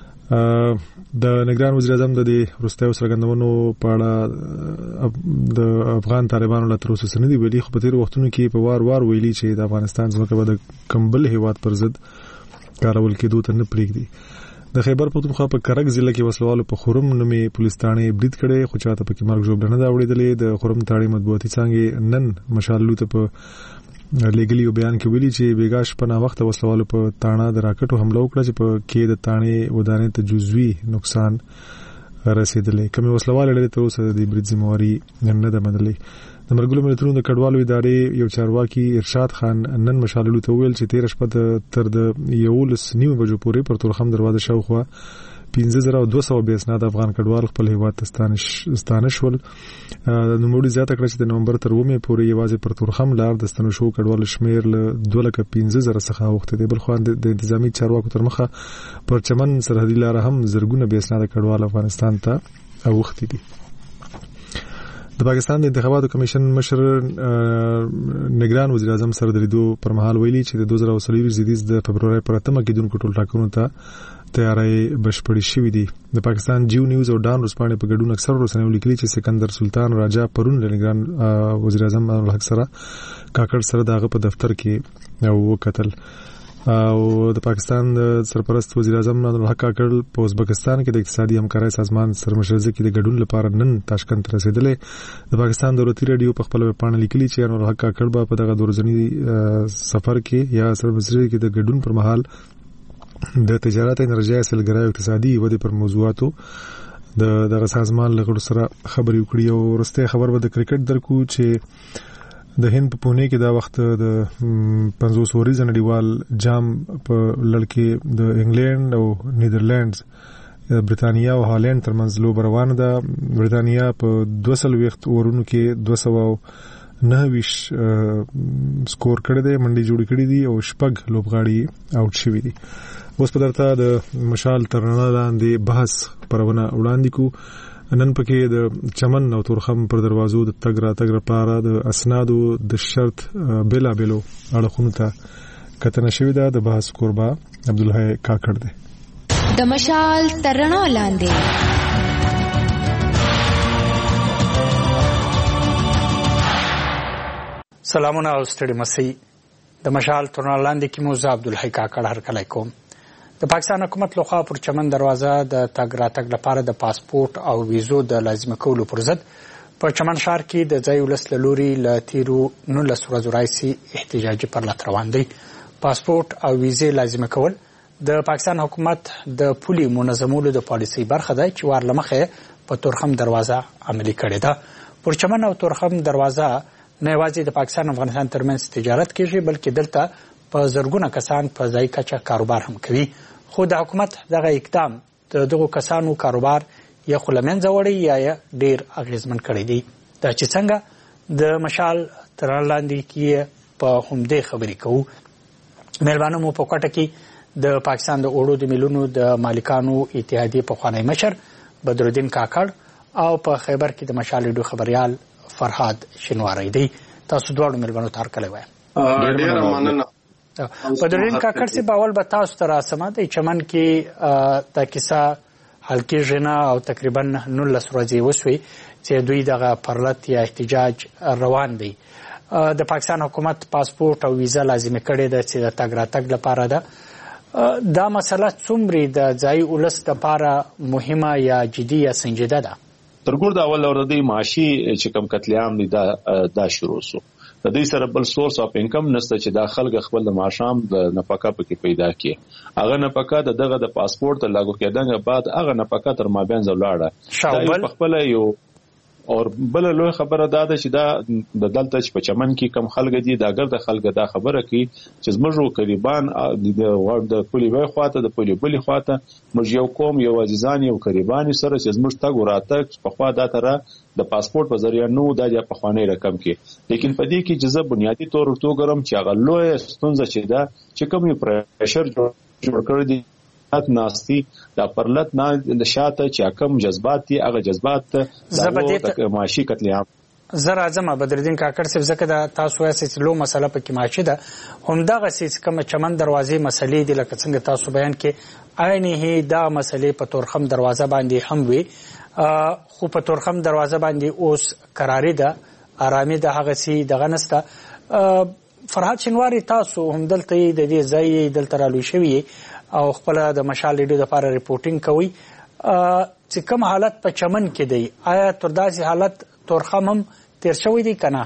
د نگران وزیر اعظم د دې وروستیو څرګندونو په اړه د افغان طالبانو له تر اوسه څه نه دي ویلي، خو په تېرو وختونو کې په وار وار ویلي چې د افغانستان ځمکه به د کمبل هیواد پر ضد کارول کېدو ته نه پرېږدي. د خیبر پختونخوا په کرک ضلع کې وسلوالو په خورم نومې پولیس تاڼې برید کړی، خو چاته پکې مرګ ژوبله نه ده اورېدلې. د خورم تاڼې مطبوعاتي څانګې نن مشاللو ته په لګلی یو بیان کې ویلي چې بیګاش په نا وخت وسلوالو په تاڼه د راکټو حمله وکړه چې په کې د تاڼې ودانې ته جزوي نقصان رسیدلی. کومې وسلوالې ډلې تر اوسه د برید ذمہواري نه ده منلې. د ملګرو ملتونو د کډوالو ادارې یو چارواکي ارشاد خان نن مشاللو ته ویل چې تېره شپه تر د یولس نیمو بجو پورې پر تورخم دروازه شاوخوا پنځه زره او دوه سوه بې اسناده افغان کډوال خپل هیواد ته ستانه شول. نوموړي زیاته کړه چې د نومبر تر اومې پورې یوازې پر تورخم لار د ستنو شوو کډوالو شمېر له دوه لکه پنځه زره څخه اوښتی دی. بل خوا د انتظامي چارواکو تر مخه پر چمن سرحدي لاره هم زرګونه بې اسناده کډوال افغانستان ته اوښتي دي. د پاکستان د انتخاباتو کمیشن مشر نگران وزیر اعظم سره د لیدو پر مهال ویلي چې د دوه زره څلور زیدیز د فبرورۍ پر اتمه کېدونکو ټول ټاکنو ته تیاری بشپړې شوې دي. د پاکستان جیو نیوز او ډان ورځپاڼې په ګډون اکثر رسنیو لیکلي چې سکندر سلطان راجا پرون له نگران وزیر اعظم انور الحق سره کاکړ سره دغه په دفتر کې وکتل. او د پاکستان سرپرست وزیر اعظم انور الحق کاکړ په ازبکستان کې د اقتصادي همکارۍ سازمان سرمشرزه کې د ګډون لپاره نن تاشکند ته رسیدلی. د پاکستان دولتي رادیو په خپل ویبپاڼه لیکلي چې انور الحق کاکړ به په دغه دوه ورځني سفر کې یا سرمشرزه کې د ګډون پر مهال د تجارت، انرژي، سیلګرۍ او اقتصادي ودې پر موضوعاتو د دغه سازمان له غړو سره خبرې وکړي. او وروستی خبر به د کرکټ درکو چې د هند په پونه کې دا وخت د پنځوس ورځې نړیوال جام په لړ کې د انګلند او نیدرلندز، برتانیا او هالند ترمنځ لوبه روانه ده. برتانیا په دوه څلوېښت اورونو کې دوه سوه نهه ویشت سکور کړی دی، منډې جوړې کړې دي او شپږ لوبغاړي آوټ شوي دي. اوس په درته د مشال تر رڼا لاندې بحث خپرونه وړاندې کو. نن پکې د چمن او تورخم پر دروازو د تګ راتګ لپاره د اسنادو د شرط بېلابېلو اړخونو ته کتنه شوې ده. د بحث کوربه عبدالحی کاکړ دی. د مشال تر رڼا لاندې سلامونه او ستړي مسئ. د مشال تر رڼا لاندې کې مو زه عبدالحی کاکړ هرکلی کوم. د پاکستان حکومت لخوا پر چمن دروازه د تګ راتګ لپاره د پاسپورت او ویزو د لازمه کولو پر ضد په چمن ښار کې د ځای ولس له لورې له تېرو نولس ورځو راهیسې احتجاجي پرلط روان دی. پاسپورت او ویزې لازمه کول د پاکستان حکومت د پولي منظمولو د پالیسۍ برخه ده چې وار له مخې په تورخم دروازه عملي کړې ده. پر چمن او تورخم دروازه نه یوازې د پاکستان او افغانستان ترمنځ تجارت کېږي، بلکې دلته په زرګونه کسان په ځای کچه کاروبار هم کوي. خو د حکومت دغه اقدام د دغو کسانو کاروبار یا خو له منځه وړی یا یې ډېر اغېزمن کړی دی. دا چې څنګه د مشال تر رڼا لاندې کې په همدې خبرې کوو. مهربانه مو په کوټه کې د پاکستان د اوړو د میلونو د مالکانو اتحادیې پخوانی مشر بدرالدین کاکړ او په خیبر کې د مشال ریډیو خبریال فرهاد شینواری دی. تاسو دواړو مهربانو ته هرکلی وایم. ډېره مننه. بدرالدین کاکړ صاحب، اول به تاسو ته راسمه د چمن کې دا کیسه حل کېږي نه او تقریبا نولس ورځې وشوې چې دوی دغه پرلط یا احتجاج روان دی. د پاکستان حکومت پاسپورت او ویزه لازمه کړې ده چې د تګ راتګ لپاره ده. دا مسله څومره د ځای ولس لپاره مهمه یا جدي یا سنجیده ده؟ تر ګور د اول ورځې معاشي چې کوم قتلیام دی دا دا شروع شو. د دې سره بل سورس اف انکم نشته چې دا خلک خپل د معاشام د نفقه پکې پیدا کړي. هغه نفقه د دغه د پاسپورت لاګو کېدنګ بعد هغه نفقه تر مابین زولاړه دا په خپل یو او بل لوی خبره دا ده چې دا د دلته چې په چمن کې کم خلک دي دا ګرد خلک دا خبره کوي چې زموږ قریبان د پولي وای خواته د پولي بلی خواته موږ یو قوم یو عزیزان یو قریبان سره چې زموږ تګ وراتګ په خوا دا تر د پاسپورت په ذریعہ نو د په خواني رقم کې لیکن په دې کې جزه بنیادی تور ورته ګرم چې هغه لوی ستونزه چې دا چې کوم پرشر جوړ کړی دی ناستی دا پرلت نه د شاته چې کم جذبات دي هغه جذبات د معاشي قتل عام زه راځم بدرالدین کاکړ صاحب ځکه دا تاسو وایي چې لو مسله پکې معاشي ده همدغه چې کوم چمن دروازې مسلې دي لکه څنګه تاسو بیان کې عینه دا مسلې په تورخم دروازه باندې هم وي خو په تورخم دروازه باندې اوس قراری ده آرامي ده هغه سي دغه نسته فرحات شنواری تاسو هم دلته د دې ځای دلته رالوي شوی او خپل د مشال ریډیو لپاره ریپورتینګ کوي چې کوم حالت په چمن کې دی آیا تر داسې حالت تورخم هم تیر شوی دی کنه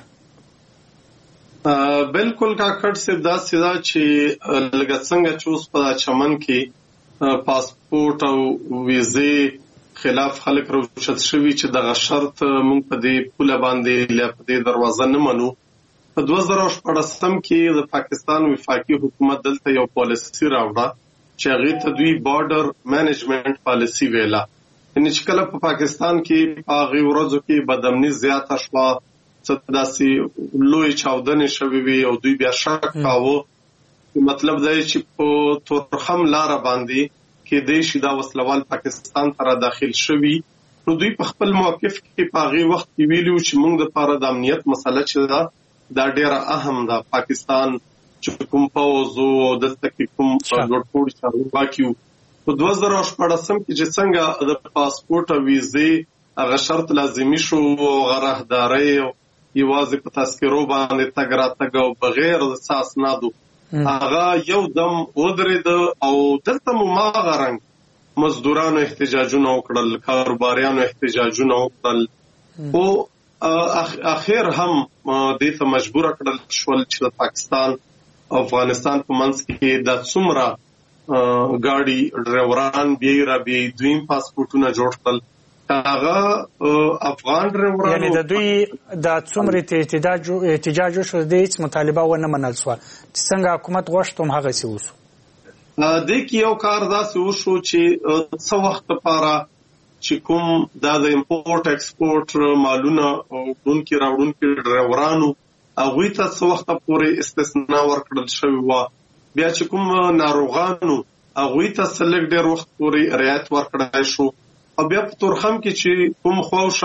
بالکل کاکړ صاحب دا سیدا چې لږ څنګه چې اوس په چمن کې پاسپورت او ویزې خلاف خلک روشت شوی چې دغه شرط مونږ په دې پوله باندې لا په دې دروازه نه منو په دوه زره شپږم کې د پاکستان وفاقي حکومت دلته یو پالیسي راوړه چې هغه ته دوی بارډر مینجمنت پالیسي ویلا ان چې کله په پاکستان کې په هغه ورځو کې بدامني زیاته شوه څه داسې لوی چاودنې شوې وي او دوی بیا شک کاوه مطلب دا چې په تورخم لار باندې کې د شیدا وسلوال پاکستان ته داخل شوي نو دوی په خپل موقف کې په هغه وخت کې ویلو چې موږ د لپاره د امنیت مسله چې دا دا ډیره اهم ده پاکستان چې کوم پوزو دلته کې کوم ورټول چارواکیو په دوه زره شپږم کې چې څنګه د پاسپورت او ویزې هغه شرط لازمي شو او غرهداري یوازې په تذکرو باندې تګ راتګ او بغیر د اساسنادو هغه یو دم ودرید او دلته مو ما غرنګ مزدورانو احتجاجونه وکړل کاروباریانو احتجاجونه وکړل او اخر هم دې ته مجبور کړل شول چې د پاکستان افغانستان په منځ کې د څومره ګاډي ډرایوران بیا را بیا دویم پاسپورتونه جوړ کړل هغه افغان ډرایوران یعنی د دوی د څومره احتجاج احتجاج شو د هیڅ مطالبه ونه منل شو چې څنګه حکومت غوښتم هغه سی وسو د کې یو کار داسې وشو چې څو وخت لپاره چې کوم د امپورټ ایکسپورټ مالونه او دونکو راوړونکو ډرایورانو هغه ته څو وخت پورې استثناء ورکړل شوی و بیا چې کوم ناروغانو هغه ته سلګ ډیر وخت پورې رعایت ورکړای شو او بیا په تورخم کې چې کوم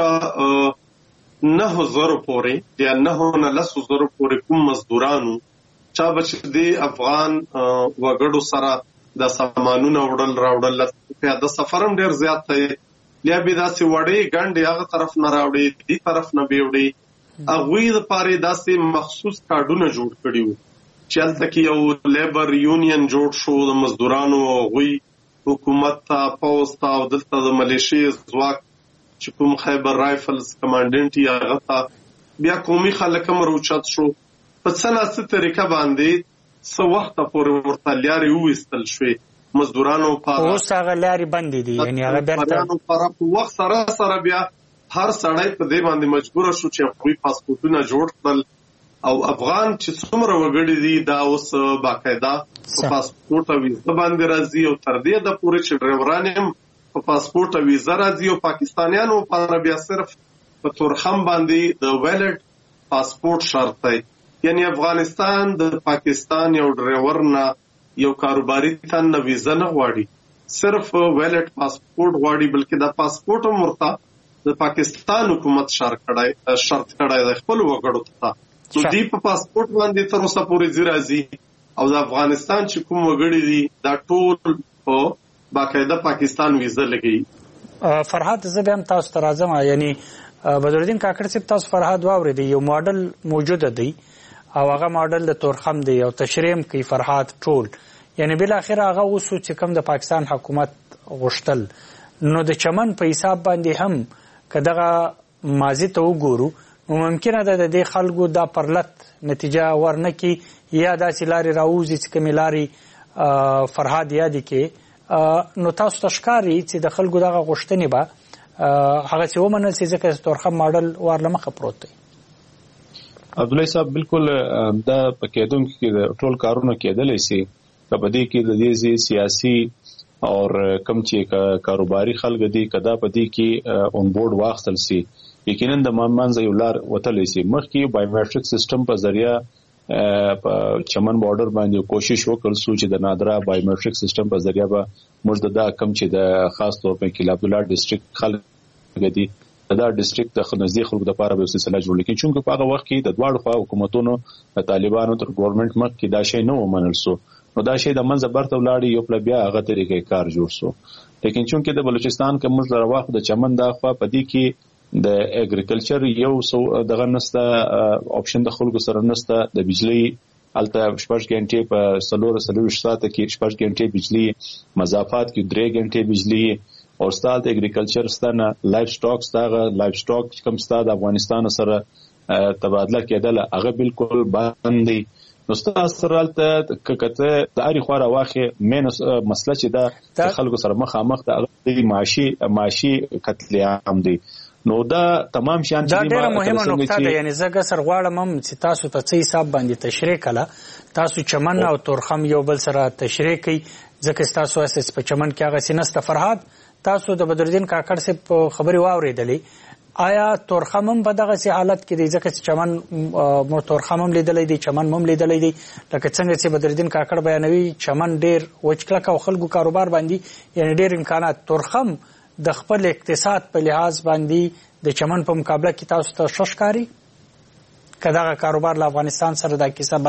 خوښه نه هزار پورې یا نه نه لس هزار پورې کوم مزدورانو چا بچ دی افغان وګړو سره د سامانونو وړل راوړل په د سفرم ډیر زیات دی بیا به داسې وړي ګڼې هغه طرف نه راوړي دی طرف نه بیوړي هغه د پاره داسې مخصوص کارډونه جوړ کړیو چې هلته کې یو لیبر یونین جوړ شو د مزدورانو غوي حکومت ته پوسټ او دلته د ملیشي ځواک چې کوم خیبر رائفلز کمانډنټ یې هغه ته بیا قومي خلک هم روچت شو په څنګه طریقه باندې څو وخت پورې ورته لاري وېستل شوې مزدورانو په اوس هغه لاري بندې دي یعنی هغه بیرته په وخت سره سره بیا هر سړی په دې باندې مجبور شو چې خپل پاسپورتونه جوړ کړل او افغان چې څومره وګړي دي دا اوس باقاعده په پاسپورت او ویزه باندې راځي او تر دې د پوره چې ډرایوران هم په پاسپورت او ویزه راځي او پاکستانیانو په بیا صرف په تورخم باندې د ویلټ پاسپورت شرط دی یعنی افغانستان د پاکستان یو ډرایور نه یو کاروباري تن نه ویزه نه غواړي صرف ویلټ پاسپورت غواړي بلکې دا پاسپورت هم ورته د پاکستان حکومت شرط کړای شرط کړای د خپل وګړو ته نو دی په پاسپورت باندې تر اوسه پورې ځي او د افغانستان چې کوم وګړي دي دا ټول په باقاعده پاکستان ویزه لګي فرحات زه به هم تاسو ته راځم یعنی بدرالدین کاکړ صاحب تاسو فرحات واورئ یو ماډل موجود دی او هغه ماډل د تورخم دی او تشریح کوي فرحات ټول یعنی بل اخر هغه اوس چې کوم د پاکستان حکومت غشتل نو د چمن په حساب باندې هم کداغه ماضی ته وګورو نو ممکنه ده د دې خلکو دا پرلت نتیجه ورنکي یا د سلاري راوځي چې کملاري فرحات یادي کې نو تاسو تشکاری چې د خلکو دغه غشتنی به هغه چې ومنل سي ځکه تورخم ماډل ورلمخه پروت دی. عبد الله صاحب بالکل دا پکېدون کې ټول کارونه کېدلې سي په دې کې د دې سیاسي او کم چې کاروباري خلک دي کدا په دې کې اون بورډ واخصل سي یقینا د مانځ یو لار وتلې سي مخکې بایومټریک سیستم په ذریعہ په چمن بارډر باندې کوشش وکړ سو چې د نادرا بایومټریک سیستم په ذریعہ به موږ د کم چې د خاص طور په کې عبد الله ډیسټریکټ خلک دي دا ډیسټریکټ د خنځي خلکو د لپاره به سلسله جوړ لیکي چې په هغه وخت کې د دواړو خوا حکومتونو د طالبانو تر ګورنمنت مخ کې دا شی نه ومنل سو نو دا شی د منځ برته ولاړی یو پل بیا هغه طریقې کار جوړ سو لیکن چونکه د بلوچستان کې موږ راوخت د چمن د خوا پدې کې د اګریکلچر یو سو دغه نسته آپشن د خلکو سره نسته د بجلی الته شپږ غنټې په سلور سلور ساعت کې شپږ غنټې بجلی مضافات کې درې غنټې بجلی او ستاد اګریکلچر ستنه لایف سټاک ستاغه لایف سټاک کوم ستاد افغانستان سره تبادله کېدل هغه بالکل باندې نو ستاسو سره ته کته د اړ خو راوخه مین مسله چې دا خلکو سره مخامخ د معاشي معاشي قتل عام دي نو دا تمام شان چې دا ډیره مهمه نقطه ده یعنی زګه سر غواړم چې تاسو ته څه حساب باندې تشریح کړه تاسو چمن او تورخم یو بل سره تشریح کړئ ځکه تاسو اساس په چمن کې هغه سینسته فرهاد تاسو د بدرالدین کاکړ سے خبري واورېدلې آیا تورخم هم په دغه سي حالت کې دی ځکه چې چمن مو تورخم هم لیدلې دي چمن هم لیدلې دي لکه څنګه چې بدرالدین کاکړ بیانوي چمن ډیر وچکلک او خلکو کاروبار باندې یعنی ډیر امکانات تورخم د خپل اقتصاد په لحاظ باندې د چمن په مقابله کې تاسو ته ششکاری کداغه کاروبار له افغانستان سره د کیسه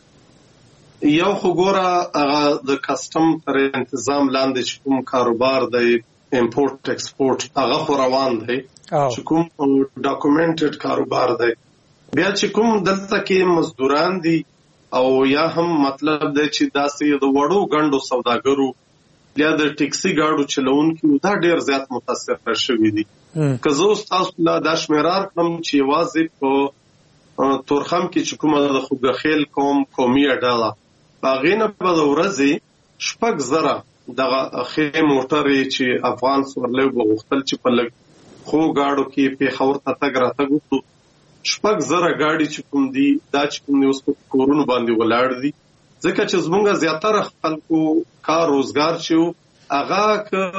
باندې یو خو ګوره هغه د کسٹم تر تنظیم لاندې چې کوم کاروبار دی امپورټ ایکسپورټ هغه خو روان دی چې کوم ډاکومنټډ کاروبار دی بیا چې کوم دلته کې مزدوران دي او یا هم مطلب دی چې داسې د وړو غندو سوداګرو یا د ټیکسي گاډو چلوونکو دا ډیر زیات متاثر شوي دي که زه تاسو لا د شمیرار کوم چې واځي په تورخم کې چې کومه د خوګخیل قوم قومي اډاله باغینه په ورځي شپږ زره دغه خې موټرې چې افغان سورلې وغوښتل چې په لګ خو گاډو کې په خور ته تګ راته وکړو شپږ زره گاډي چې کوم دي دا چې کوم اوس په کورونو باندې ولاړ دي ځکه چې زمونږ زیاتره خلکو کار روزګار چې هغه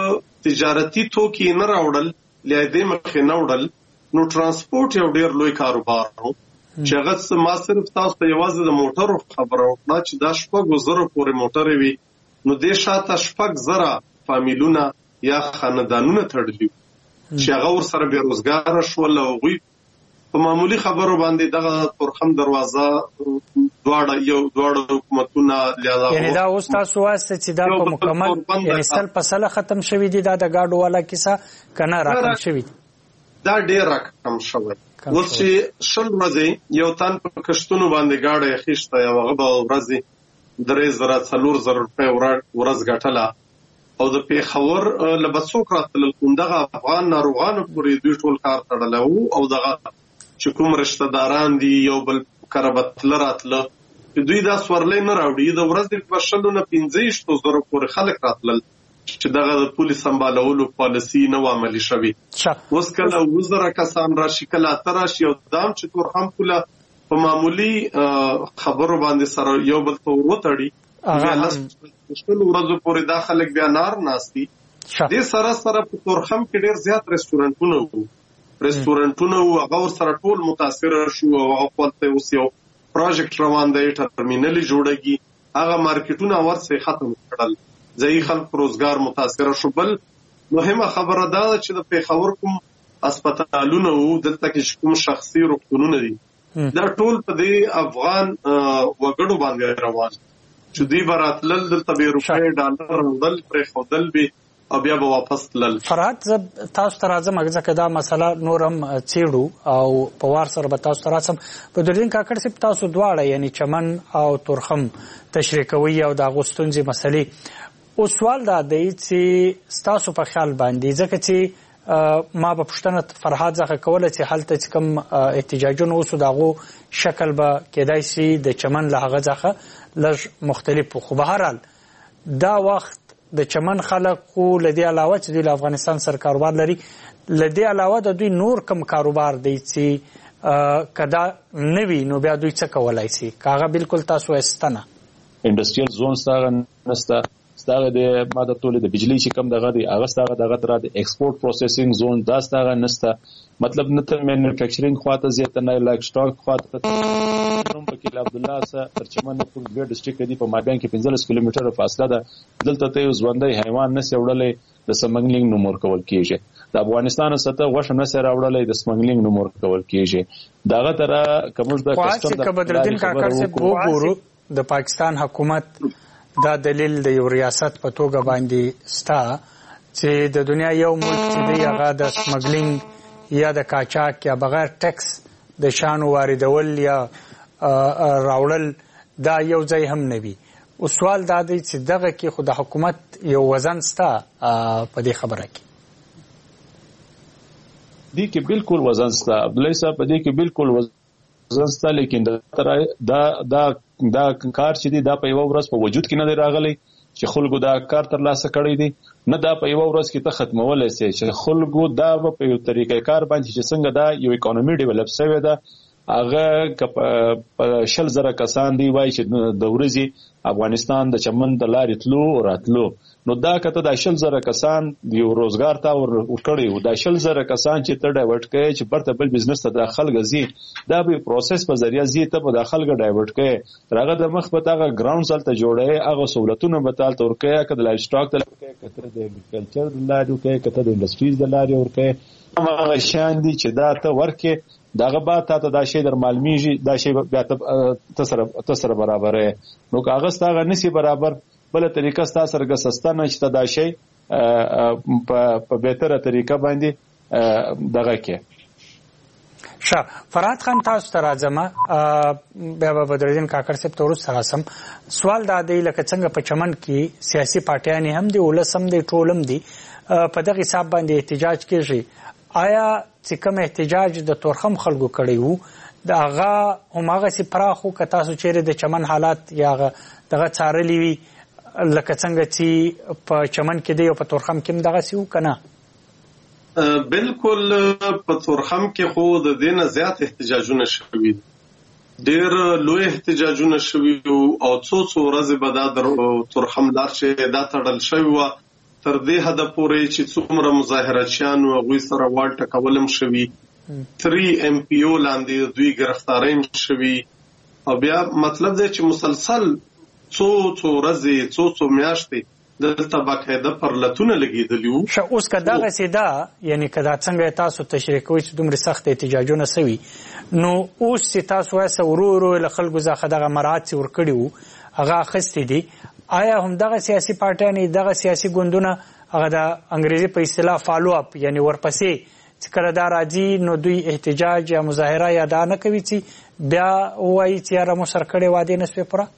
ک تجارتي توکي نه راوړل لیدې مخې نه وړل نو ترانسپورت یو ډیر لوی کاروبار و چې هغه ما صرف تاسو ته یوازې د موټرو خبره وکړه چې دا شپږ زره پورې موټرې وي نو د شاته شپږ زره فامیلونه یا خاندانونه تړلي چې هغه ور سره به روزګار شول او غوي په معمولی خبرو باندې دغه تورخم دروازه دواړه یو دواړه حکومتونه لیاذا یعنی دا اوس تاسو واسه چې دا په مکمل یعنی سل په سل ختم شوی دی دا د گاډو والا کیسه کنه راکم شوی دا ډیر راکم شوی اوس چې شل ورځې یو تن په کشتونو باندې گاډه خېشته یو هغه به ورځي درې زره څلور زره روپۍ ورځ ګټله او د پیښور لبڅوک راتلل کوم دغه افغان ناروغانو پورې دوی ټول کار تړلی وو او دغه چې کوم رشته داران دي یو بل کره بتله راتله چې دوی دا سورلۍ نه راوړي د ورځې په شلو نه پنځه ویشتو زرو پورې خلک راتلل چې دغه د پولیس سمبالولو پالیسي نه و عملي شوې اوس کله اووه زره کسان راشي کله اته راشي او دام چې تورخم پوله په معمولی خبرو باندې سره یو بل ته وروتړي هغه شل ورځې پورې دا خلک بیا نار ناستي دې سره سره په تورخم کې ډیر زیات ریسټورانټونه وو ریسټورانټونه وو هغه سره ټول متاثر شو او هغه خپل اوس یو پروژیکټ روان دی ټرمینل جوړیږي هغه مارکیټونه ورسې ختم کړل ځای خلک روزګار متاثر شو بل مهمه خبره ده چې د پیښور کوم هسپتالونه وو دلته کې کوم شخصي روغتونونه دي دا ټول په دې افغان وګړو باندې روان چې دوی براتلل دلته به روپۍ ډالر ودل پرې خودل به او بیا به واپس تلل فرات تاسو ته راځم ځکه دا مسله نورم چیړو او په وار سره به تاسو ته راځم په دردین کاکړ صاحب تاسو دواړه یعنی چمن او تورخم تشریح کوي او د غوستونځي مسلې او سوال دا دی چې تاسو په خیال باندې ځکه چې ما په پښتنه فرهاد ځخه کوله چې حالت چې کوم احتجاجونه اوسو داغو شکل به کېدای شي د چمن له هغه ځخه لږ مختلف خو به هر حال دا وخت د چمن خلک خو لدی علاوه چې د افغانستان سر کاروبار لري لدې علاوه د دوی نور کم کاروبار دی چې کدا نوی نو بیا دوی څه کولای شي کاغه بالکل تاسو استنه انډستریال زون ستاره نسته ستاره د ماده تولید د بجلی چې کم دغه دی هغه ستاره دغه تر د ایکسپورټ پروسیسینګ زون دا ستاره نسته مطلب نه تر مینوفیکچرینګ خواته زیات نه لایک سٹاک خواته نوم پکې عبد الله سره ترچمن په ګډ ډسټریکټ دی په مابین کې پنځلس کیلومتره فاصله ده دلته ته ژوندۍ حیوان نسی وړلې د سمنګلینګ نوم ورکول کیږي د افغانستان سره غوښه نسی راوړلې د سمنګلینګ نوم ورکول کیږي داغه تر کومز د کسٹم د بدرالدین کاکړ سے وګورو د پاکستان حکومت دا دلیل د یو ریاست په توګه باندې ستا چې د دنیا یو ملک چې دی هغه د سمګلینګ یا د کاچاک یا بغیر ټیکس د شانو واردول یا راوړل دا یو ځای هم نه وي او سوال دا دی چې دغه کې خو د حکومت یو وزن ستا په دې خبره کې دی کې بالکل وزن ستا عبدالله صاحب په دې کې بالکل وزن ستا لیکن دا دا دا کار چې دی دا په یو ورځ په وجود کې نه دی راغلی چې خلکو دا کار تر لاسه کړی دی نه دا په یو ورځ کې ته ختمولای شي چې خلکو دا په یو طریقې کار باندې چې څنګه دا یو اکانومي ډیولپ شوی ده هغه شل زره کسان دی وای چې د ورځې افغانستان د چمن د لارې تلو او راتلو نو دا کته د شل زره کسان دی روزګار ته ورکړي او د شل زره کسان چې ته ډایورټ کړي چې پرته بل بزنس ته داخل غزي دا به پروسس په ذریعہ زی ته په داخل غ ډایورټ کړي راغه د مخ په تاغه ګراوند سال ته جوړي هغه سہولتونه به تال تور کړي کده لایف سٹاک ته کتر د اګریکلچر د لارې کړي کته د انډستریز د لارې ور کړي هغه شان دي چې دا ته ورکه داغه بعد ته دا شی در معلومیږي دا شی بیا ته سره ته سره برابرې نو کاغذ تاغه نسی برابر بل طریقه ستاسو سره سستانه چې دا شی په بهتره طریقه باندې دغه کې ښه فرات خان تاسو ته راځم بیا به بدرالدین کاکړ صاحب ته وروسته راسم سوال دا دی لکه څنګه په چمن کې سیاسي پارټیانې هم دي ولس هم دي ټول هم دي په دغه حساب باندې احتجاج کیږي آیا چې کوم احتجاج د تورخم خلکو کړی وو د هغه هماغه سي پراخو که تاسو چیرې د چمن حالات یا دغه څارلي وي لکه څنګه چې په چمن کې دی او په تورخم کې هم دغه سي وو که نه بالکل په تورخم کې خو د دې نه زیات احتجاجونه شوي ډېر لوی احتجاجونه شوي او څو څو ورځې به دا تورخم لار چې دا تړل شوی وه تر دې حده پورې چې څومره مظاهراتچیان هغوی سره واټ ټکول شوي تری ایم پی او لاندې دوی ګرفتاري شوي او بیا مطلب دی چې مسلسل څو څو ورځې څو څو میاشتې دلته باقاعده پرلتونه لګېدلي وو ښه اوس که دغه سیده یعنی که دا څنګه تاسو تشریح کوئ چې دومره سخت احتجاجونه سوي نو اوس چې تاسو وایسه ورو ورو له خلکو څخه دغه مراعات چې ورکړي وو هغه اخیستي دي آیا هم دغه سیاسي پارټیانې دغه سیاسي ګوندونه هغه د انګریزي په اصطلاح فالو اپ یعنی ورپسې چې کله دا راځي نو دوی احتجاج یا مظاهره یا دا نه کوي چې بیا وایي چې یاره مو سر کړې وعدې نه سوې پوره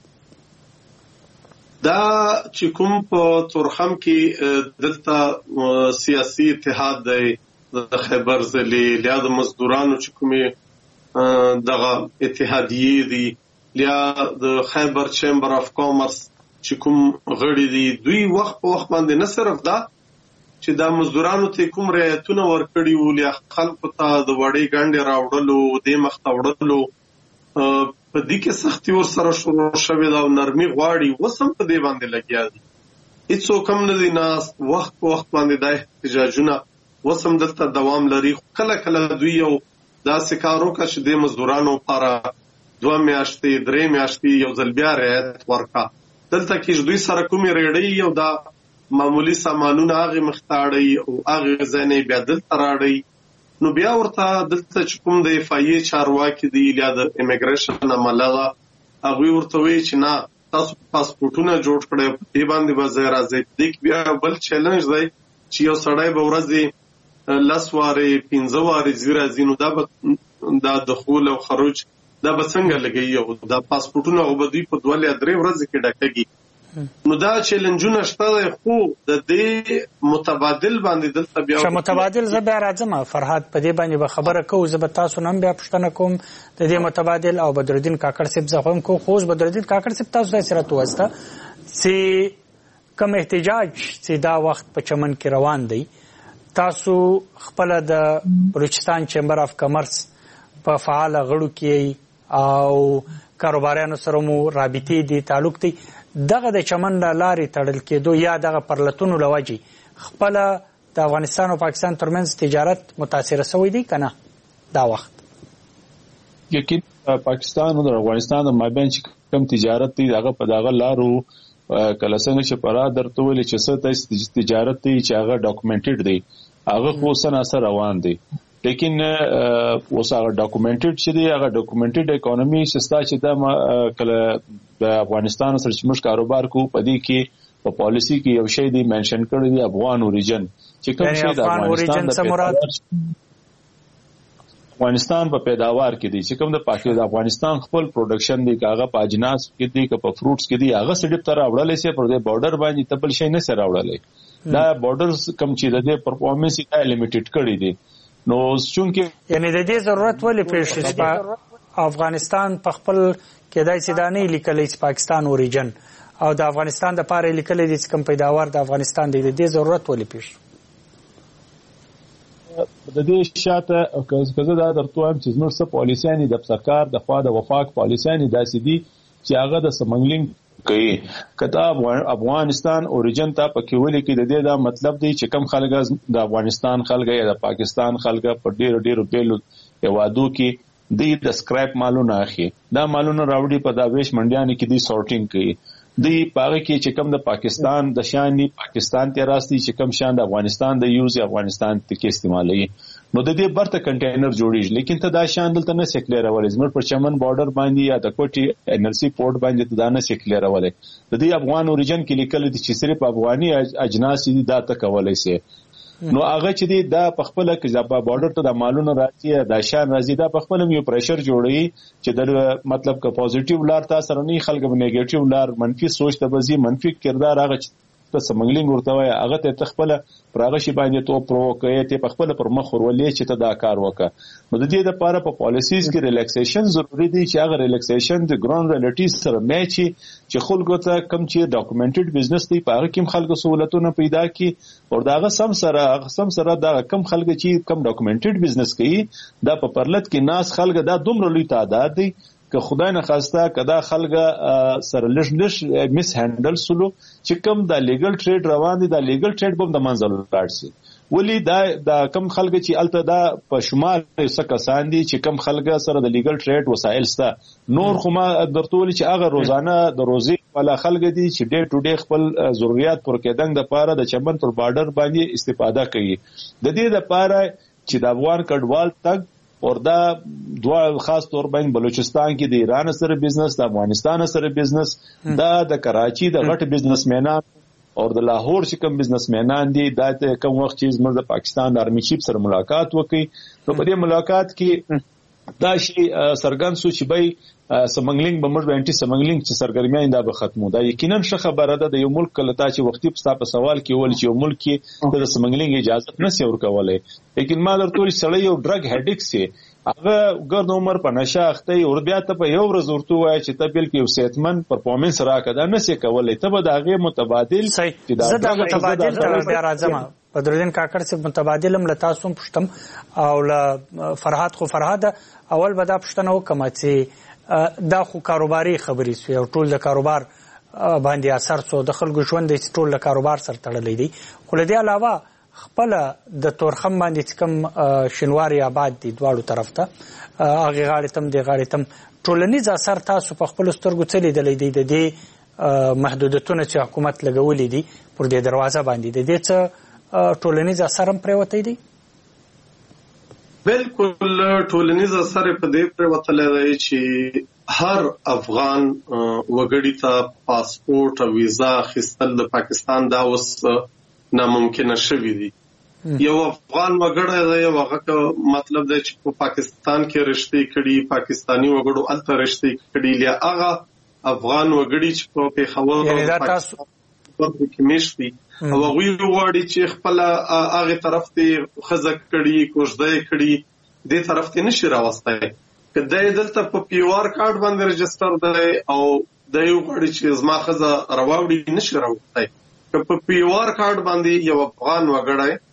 دا چې کوم په تورخم کې دلته سیاسي اتحاد دی د خیبر ضلع لیا د مزدورانو چې کومې دغه اتحادیې دي لیا د خیبر چیمبر اف کامرس چې کوم غړي دي دوی وخت په وخت باندې نه صرف دا چې دا مزدورانو ته کوم رعایتونه ورکړي وو لیا خلکو ته د وړې ګنډې راوړلو دې مخ ته وړلو په دې کې سختي ور سره شروع شوې ده او نرمي غواړي وسم په دې باندې لګیا دي هیڅ کم نه دي ناس وخت په وخت باندې د احتجاجونه وسم دلته دوام لري کله کله دوی یو داسې کار وکړي چې د مزدورانو لپاره دوه میاشتې درې میاشتې یو ځل بیا رعایت ورکړه دلته کې دوی سره کومې ریړۍ او دا معمولی سامانونه هغه مختاړي او هغه ځنې بیا دلته راړي نو بیا ورته دلته چې کوم د افایي چارواکي دی یا د امیګریشن عمله هغه ورته وی چې نه تاسو پاسپورتونه جوړ کړئ په دې باندې به زه راځي د بیا بل چیلنج دی چې یو سړی به ورځي لس واره پنځه واره زیرا زینو دا به دا دخول او خروج دا به څنګه لګي او دا پاسپورتونه او بدوی په دوه یا درې ورځې کې ډکېږي نو دا چیلنجونه شته خو د دې متبادل باندې دلته بیا چې متبادل زه بیا راځم فرحات په دې باندې به خبره کوو زه به تاسو نن بیا پوښتنه کوم د دې متبادل او بدرالدین کاکړ صاحب زه هم کو خو بدرالدین کاکړ صاحب تاسو سره توسته چې کوم احتجاج چې دا وخت په چمن کې روان دی تاسو خپل د بلوچستان چیمبر اف کامرس په فعال غړو کې او کاروباریانو سره مو رابطې دي تعلق دي دغه د چمن لارې تړل کېدو یا دغه پرلتونو لوجي خپل د افغانستان او پاکستان ترمنځ تجارت متاثر شوی دی کنه دا وخت یقین پاکستان او افغانستان د مابین چې کوم تجارت دی هغه په دغه لارو کله څنګه چې پرا درته ویل چې څه تجارت دی چې هغه ډاکومنټډ دی هغه خو سن اثر روان دی لیکن اوس هغه ډاکومنټډ چې دی هغه ډاکومنټډ اکانومي سستا چې دا کله د افغانستان سره چې موږ کاروبار کوو په دې کې په پالیسی کې یو شی دی منشن کړی دی افغان اوریجن چې کوم شی د افغانستان د افغانستان په پیداوار کې دي چې کوم د پاکستان د افغانستان خپل پروډکشن دی هغه په اجناس کې دي که په فروټس کې دي هغه سړي تر راوړلې سي پر دې بارډر باندې تبل شي نه سره راوړلې دا بارډرز کم چې د پرفارمنس یې لیمیټډ کړی دي نو چونکه یعنی د دې ضرورت ولې پېښ شي افغانستان په خپل کې دای سیدانی لیکلې چې پاکستان اوریجن او د افغانستان د پاره لیکلې چې کوم پیداوار د افغانستان دی د دې ضرورت ولې پېښ د دې شاته کزه دا درته وایم چې زموږ څه پالیسیانې د سرکار د خوا د وفاق پالیسیانې داسې دي چې هغه د سمنګلینګ کوي کتاب افغانستان اوریجن ته پکې ولې کې د دې دا مطلب دی چې کم خلک د افغانستان خلک یا د پاکستان خلک په ډیرو ډیرو بیلو یوادو کې دی د سکرپ مالونه اخی دا مالونه راوړي په دا ویش منډیانو کې دی سورټینګ کوي دی پاره کې چې کوم د پاکستان د شان پاکستان ته راستي چې کوم شان د افغانستان د یوز افغانستان ته کې استعمالي نو د دې برته کنټینر جوړیږي لیکن ته دا شان دلته نه سکلیر ولې زموږ پر چمن بارډر باندې یا د کوټي انرسي پورت باندې دا نه سکلیر ولې د دې افغان اوریجن کې لیکل دي چې صرف افغاني اجناس دي دا ته کولای شي نو هغه چې دی دا په خپل کې ځپا بارډر ته د مالونو راځي د شان راځي دا په خپل یو پریشر جوړي چې د مطلب که پوزټیو لار تاسو نه خلک به نیگیټیو لار منفي سوچ ته بزي منفي کردار هغه ته سمنګلینګ ورته وای هغه ته خپل پراغه شي باندې تو پرووکې ته په خپل پر مخ ورولې چې ته دا کار وکړه نو د دې لپاره په پالیسیز کې ریلیکسیشن ضروری دی چې هغه ریلیکسیشن د ګراوند ریلیټیز سره میچ چې خلکو ته کم چې ډاکومنټډ بزنس دی په هغه کې خلکو سہولتونه پیدا کی او داغه سم سره سم سره دا کم خلک چې کم ډاکومنټډ بزنس کوي دا په پرلط کې ناس خلک دا دومره لوی تعداد دی که خدای نه خواسته کدا خلک سره لږ لږ میس هندل سلو چې کم د لیګل ټریډ روان دي د لیګل ټریډ بم د منځل لاړ شي ولی دا د کم خلک چې الته دا په شمال څخه کسان دي چې کم خلک سره د لیګل ټریډ وسایل سته نور خو ما درته ولي چې هغه روزانه د روزي ولا خلک دي چې ډے ټو ډے خپل ضرورت پر کېدنګ د پاره د چمن پر بارډر باندې استفاده کوي د دې د پاره چې د افغان کډوال تک اور دا دوا خاص طور باندې بلوچستان کې د ایران سره بزنس د افغانستان سره بزنس دا د کراچي د غټ بزنسمنان اور د لاهور چې کوم بزنسمنان دي دا کوم وخت چې زموږ د پاکستان آرمی چیف سره ملاقات وکړي نو په دې ملاقات کې دا شی سرګن سو چې بای سمنګلینګ به موږ انټي سمنګلینګ چې سرګرمیان دا به ختمو دا یقینا ښه خبره ده د یو ملک کلتا چې وختي په سوال کې ول چې یو ملک کې د سمنګلینګ اجازه نه سي ورکولای لیکن ما درته ویل سړی یو ډرګ هډیک سي هغه ګرد عمر په نشه اخته او بیا ته په یو ورځ ورته وای چې ته بل کې یو صحتمن پرفارمنس راکړه نه سي کولای ته به دا غي متبادل چې دا زه متبادل تر بیا راځم بدرالدین کاکړ سے متبادل هم لتا سوم پښتم او ل فرحات خو فرحات اول به دا پښتنه وکم چې دا خو کاروباري خبرې سو او ټول د کاروبار باندې اثر سو د خلکو ژوند د ټول د کاروبار سره تړلې دي خو له دې علاوه خپل د تورخم باندې کوم شنواري آباد دي دواړو طرف ته هغه غاړې تم دی غاړې تم ټولنیز اثر تاسو په خپل سترګو څه لیدلې دي د دې محدودیتونه چې حکومت لګولې دي پر دې دروازه باندې د دې څه ټولنیز اثر هم پریوتی دي بالکل ټولنیز اثر په دې پریوتلې دی چې هر افغان وګړي ته پاسپورت او ویزا اخیستل د پاکستان دا اوس ناممکن شوی دی یو افغان وګړی دی هغه مطلب دی چې په پاکستان کې رشتې کړي پاکستانی وګړو الته رشتې کړي لیا هغه افغان وګړي چې په پیښور یعنی دا تاسو کې مشتي او هغوی غواړي چې خپل هغه طرف ته خزه کړي کوژده کړي دې طرف ته نشي راوستای کله دلته په پیوار کارت باندې رجستر دی او د یو غواړي چې زما خزه راوړي نشي راوستای که په پیوار کارت باندې یو افغان وګړی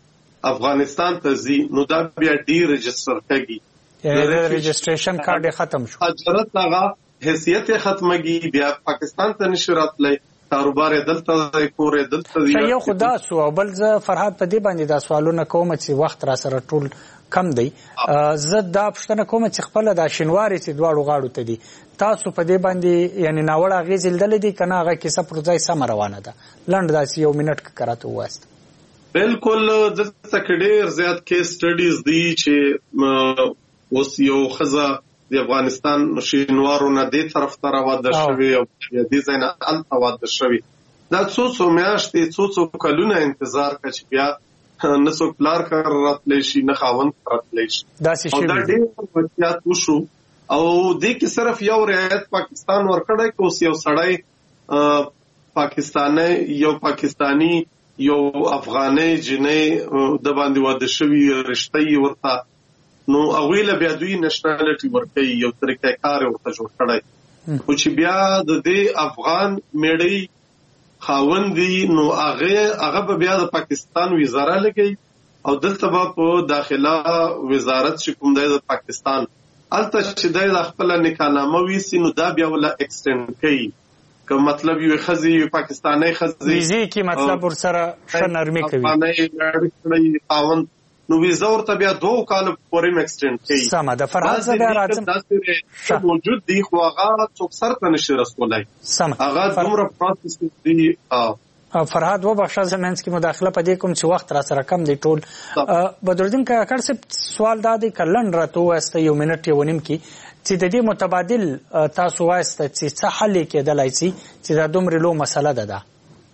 افغانستان ته ځي نو دا بیا ډي رجستر کیږي، یعنی رجستریشن کارت ختم شو، اجرت هغه حیثیت ختمږي، بیا پاکستان ته نشي راتلی، کاروبار دلته کور دلته دی. یو خدا سو او بل ز فرحات په دې باندې دا سوالونه کوم چې وخت را سره ټول کم دی. زه دا پښتنه کوم چې خپل د شینواري چې دواړو غاړو ته دي، تاسو په دې باندې یعنی ناوړه اغیز لیدل دي کنه هغه کیسه پر ځای سم روانه ده؟ لنډ داسې یو منټ کراته وایست. بالکل دلته کې ډېر زیات کیس سټډیز دي چې اوس یو خزه د افغانستان شینوارو نه دې طرف ته راوده شوی او دې ځای نه هلته واده شوی. دا څو څو میاشتې څو څو کلونه انتظار کوي چې بیا نه څوک پلار کار راتلی شي نه خاوند راتلی شي. او دا ډېر واقعیات وشو او دې کې صرف یو رعایت پاکستان ورکړی که اوس یو سړی پاکستانی یو پاکستانی یو افغاني جنۍ د باندې واده شوي رشته یې ورته نو هغوی له بیا دوی نشنالټي ورکوي، یو طریقه کار ورته جوړ کړی. خو چې بیا د دې افغان میړی خاوند دی نو هغه هغه به بیا د پاکستان وزاره لګي او دلته به په داخله وزارت چې کوم دی د پاکستان الته چې دی د خپل نکاحنامه ویسي نو دا بیا ولا ایکسټند کوي که مطلب یو خزي یو پاکستاني خزي ویزي کې مطلب ور سره شنرمي کوي افغاني خاوند نو ویزا ورته بیا دوه کال پورې ایکسټند کوي. سم ده. فرحات زده راځم موجود دی خو هغه څوک سره نشي رسولای. سم هغه دومره پروسس دی. فرحات و بخښه زمینس کې مداخله پدې کوم چې وخت را سره کم دی ټول. بدرالدین کاکړ صاحب سوال دا دی کلن راته واسطه یو منټ یو نیم کې چې د دې متبادل تاسو واسطه چې څه حل کېدلای شي چې دا دومره لو مسله ده. ده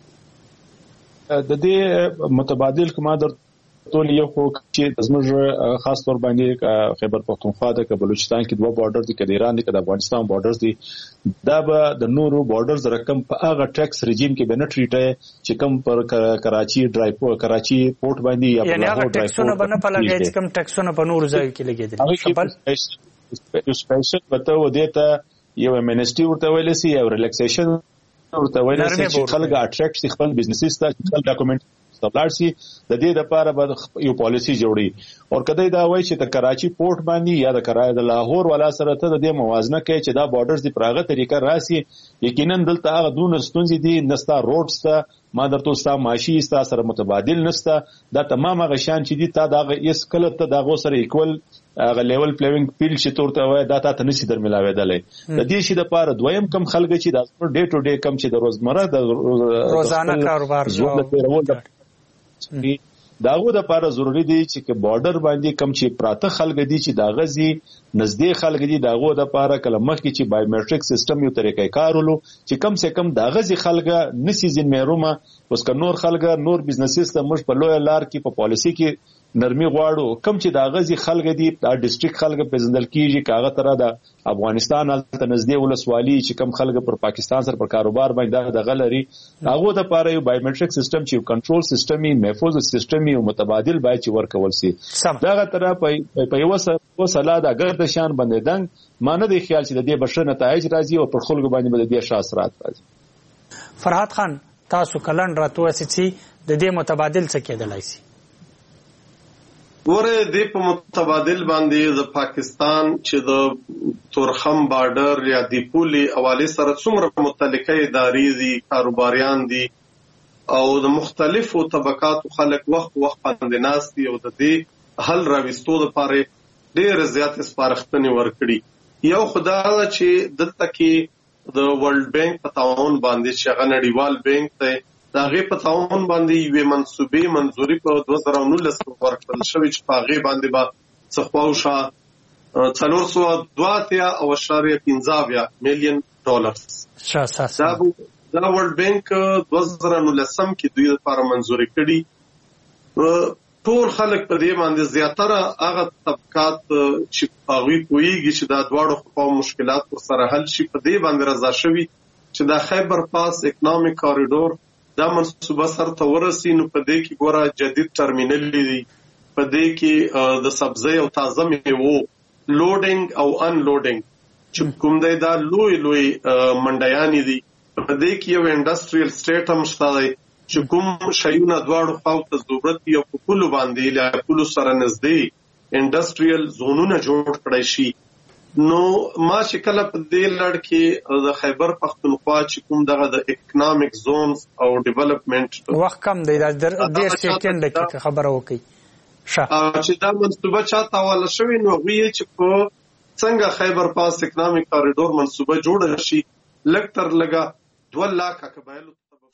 د دې متبادل کومه در ټول یو خو چې زموږ خاص طور باندې خیبر پختونخوا د بلوچستان کې دوه بارډر دي، د ایران دي، د افغانستان بارډرز دي. دا به د نورو بارډرز رقم په هغه ټیکس رژیم کې به نه ټریټي چې کوم پر کراچي ډرایو کراچي پورت باندې یا یعنی هغه ټیکسونه به نه پلګي چې کوم ټیکسونه په نورو ځایو کې لګیدل. یو سپیشل وته و دیته یو امنیسټي ورته ویل سي یو ریلیکسیشن ورته ویل سي چې خلک اټریکټ خپل بزنسز ته خپل ډاکومنټ استابلار سي د دې لپاره به یو پالیسی جوړي او کله دا وایي چې د کراچي پورت باندې یا د کرای د لاهور ولا سره ته د دې موازنه کوي چې دا بارډرز دی پراغه طریقه راسي. یقینا دلته هغه دونه ستونزې دي، نستا روډز ته ما درته ستا ماشي ستا سره متبادل نستا، دا تمام هغه شان چې دي تا دا اس کله ته دا غو سره ایکوال هغه لیول پلیینګ فیلډ چې تورته وای دا ته نشي در ملاویدلای. د دې شي د پاره دویم کم خلک چې د ډے ټو ډے کم چې د روزمره د روزانه کاروبار داغه د پاره ضروری دی چې بارډر باندې کم چې پراته خلک دي چې دا غزي نزدې خلک دي داغه د پاره کله مخ کې چې بایومټریک سیستم یو طریقې کارولو چې کم سے کم دا غزي خلک نسی زین مېرومه اوس که نور خلک نور بزنسز ته مش په لوی لار کې په پالیسی کې نرمي غواړو کم چې دا غزي خلک دي دا ډیسټریکټ خلک په زندل کېږي کاغه تر دا افغانستان ته نزدې ولسوالي چې کم خلک پر پاکستان سره پر کاروبار باندې دا غلري هغه د پاره یو بایومټریک سیستم چې کنټرول سیستم یې محفوظ سیستم یې متبادل باید چې ورکول سي. دا تر په یو وسله دا ګرد شان باندې دنګ مانه دی خیال چې د دې بشر نتایج راځي او پر خلکو باندې به د دې شاسرات راځي. فرحات خان تاسو کلن راتو چې د دې متبادل څه کېدلای شي؟ ګوره دې په متبادل باندې د پاکستان چې د تورخم بارډر یا د پولي حواله سره څومره متعلقه ادارې دي کاروباریان دي او د مختلفو طبقاتو خلک وخت وخت باندې ناس دي او د دې حل راوستو لپاره ډېر زیات سپارښتنې ورکړي. یو خدا چې دلته کې د ورلد بانک په تعاون باندې چې هغه نړیوال بانک ته دا غي په تعاون باندې یو منسوبې منځوري په دوه زره نولس ورکړل شوې چې په غي باندې با څخواوشه څلور سوه دوه اتیا او اشاریه پنځه میلیون ډالر دا دا ورلد بانک دوه زره نولس کې دوی لپاره منځوري کړي. ټول خلک په دې باندې زیاتره هغه طبقات چې هغوی پوهیږي چې دا دواړو خواو مشکلات ورسره حل شي په دې باندې رضا شوي چې دا خیبر پاس اکنامک کاریډور دا منصوبه سرته ورسي. نو په دې کې ګوره جدید ټرمینل دی، په دې کې د سبزی او تازه میوو لوډینګ او ان لوډینګ چې کوم دی دا لوی لوی منډیانې دي. په دې کې یو انډستریل سټیټ هم شته دی چې کوم شیونه دواړو خواو ته ضرورت یو په پولو باندې له پولو سره نږدې انډستریال زونونه جوړ کړی شي. نو ما چې کله په دې لړ کې د خیبر پختونخوا چې کوم دغه د اکونومیک زونز او ډیولپمنٹ وخت کم دی د ډیر سیکنډ کې خبره وکړي چې دا منصوبه چاته حواله شوې نو وی چې په څنګه خیبر پاس اکونومیک کاریډور منصوبه جوړه شي لکتر لگا دوه لاکه قبایل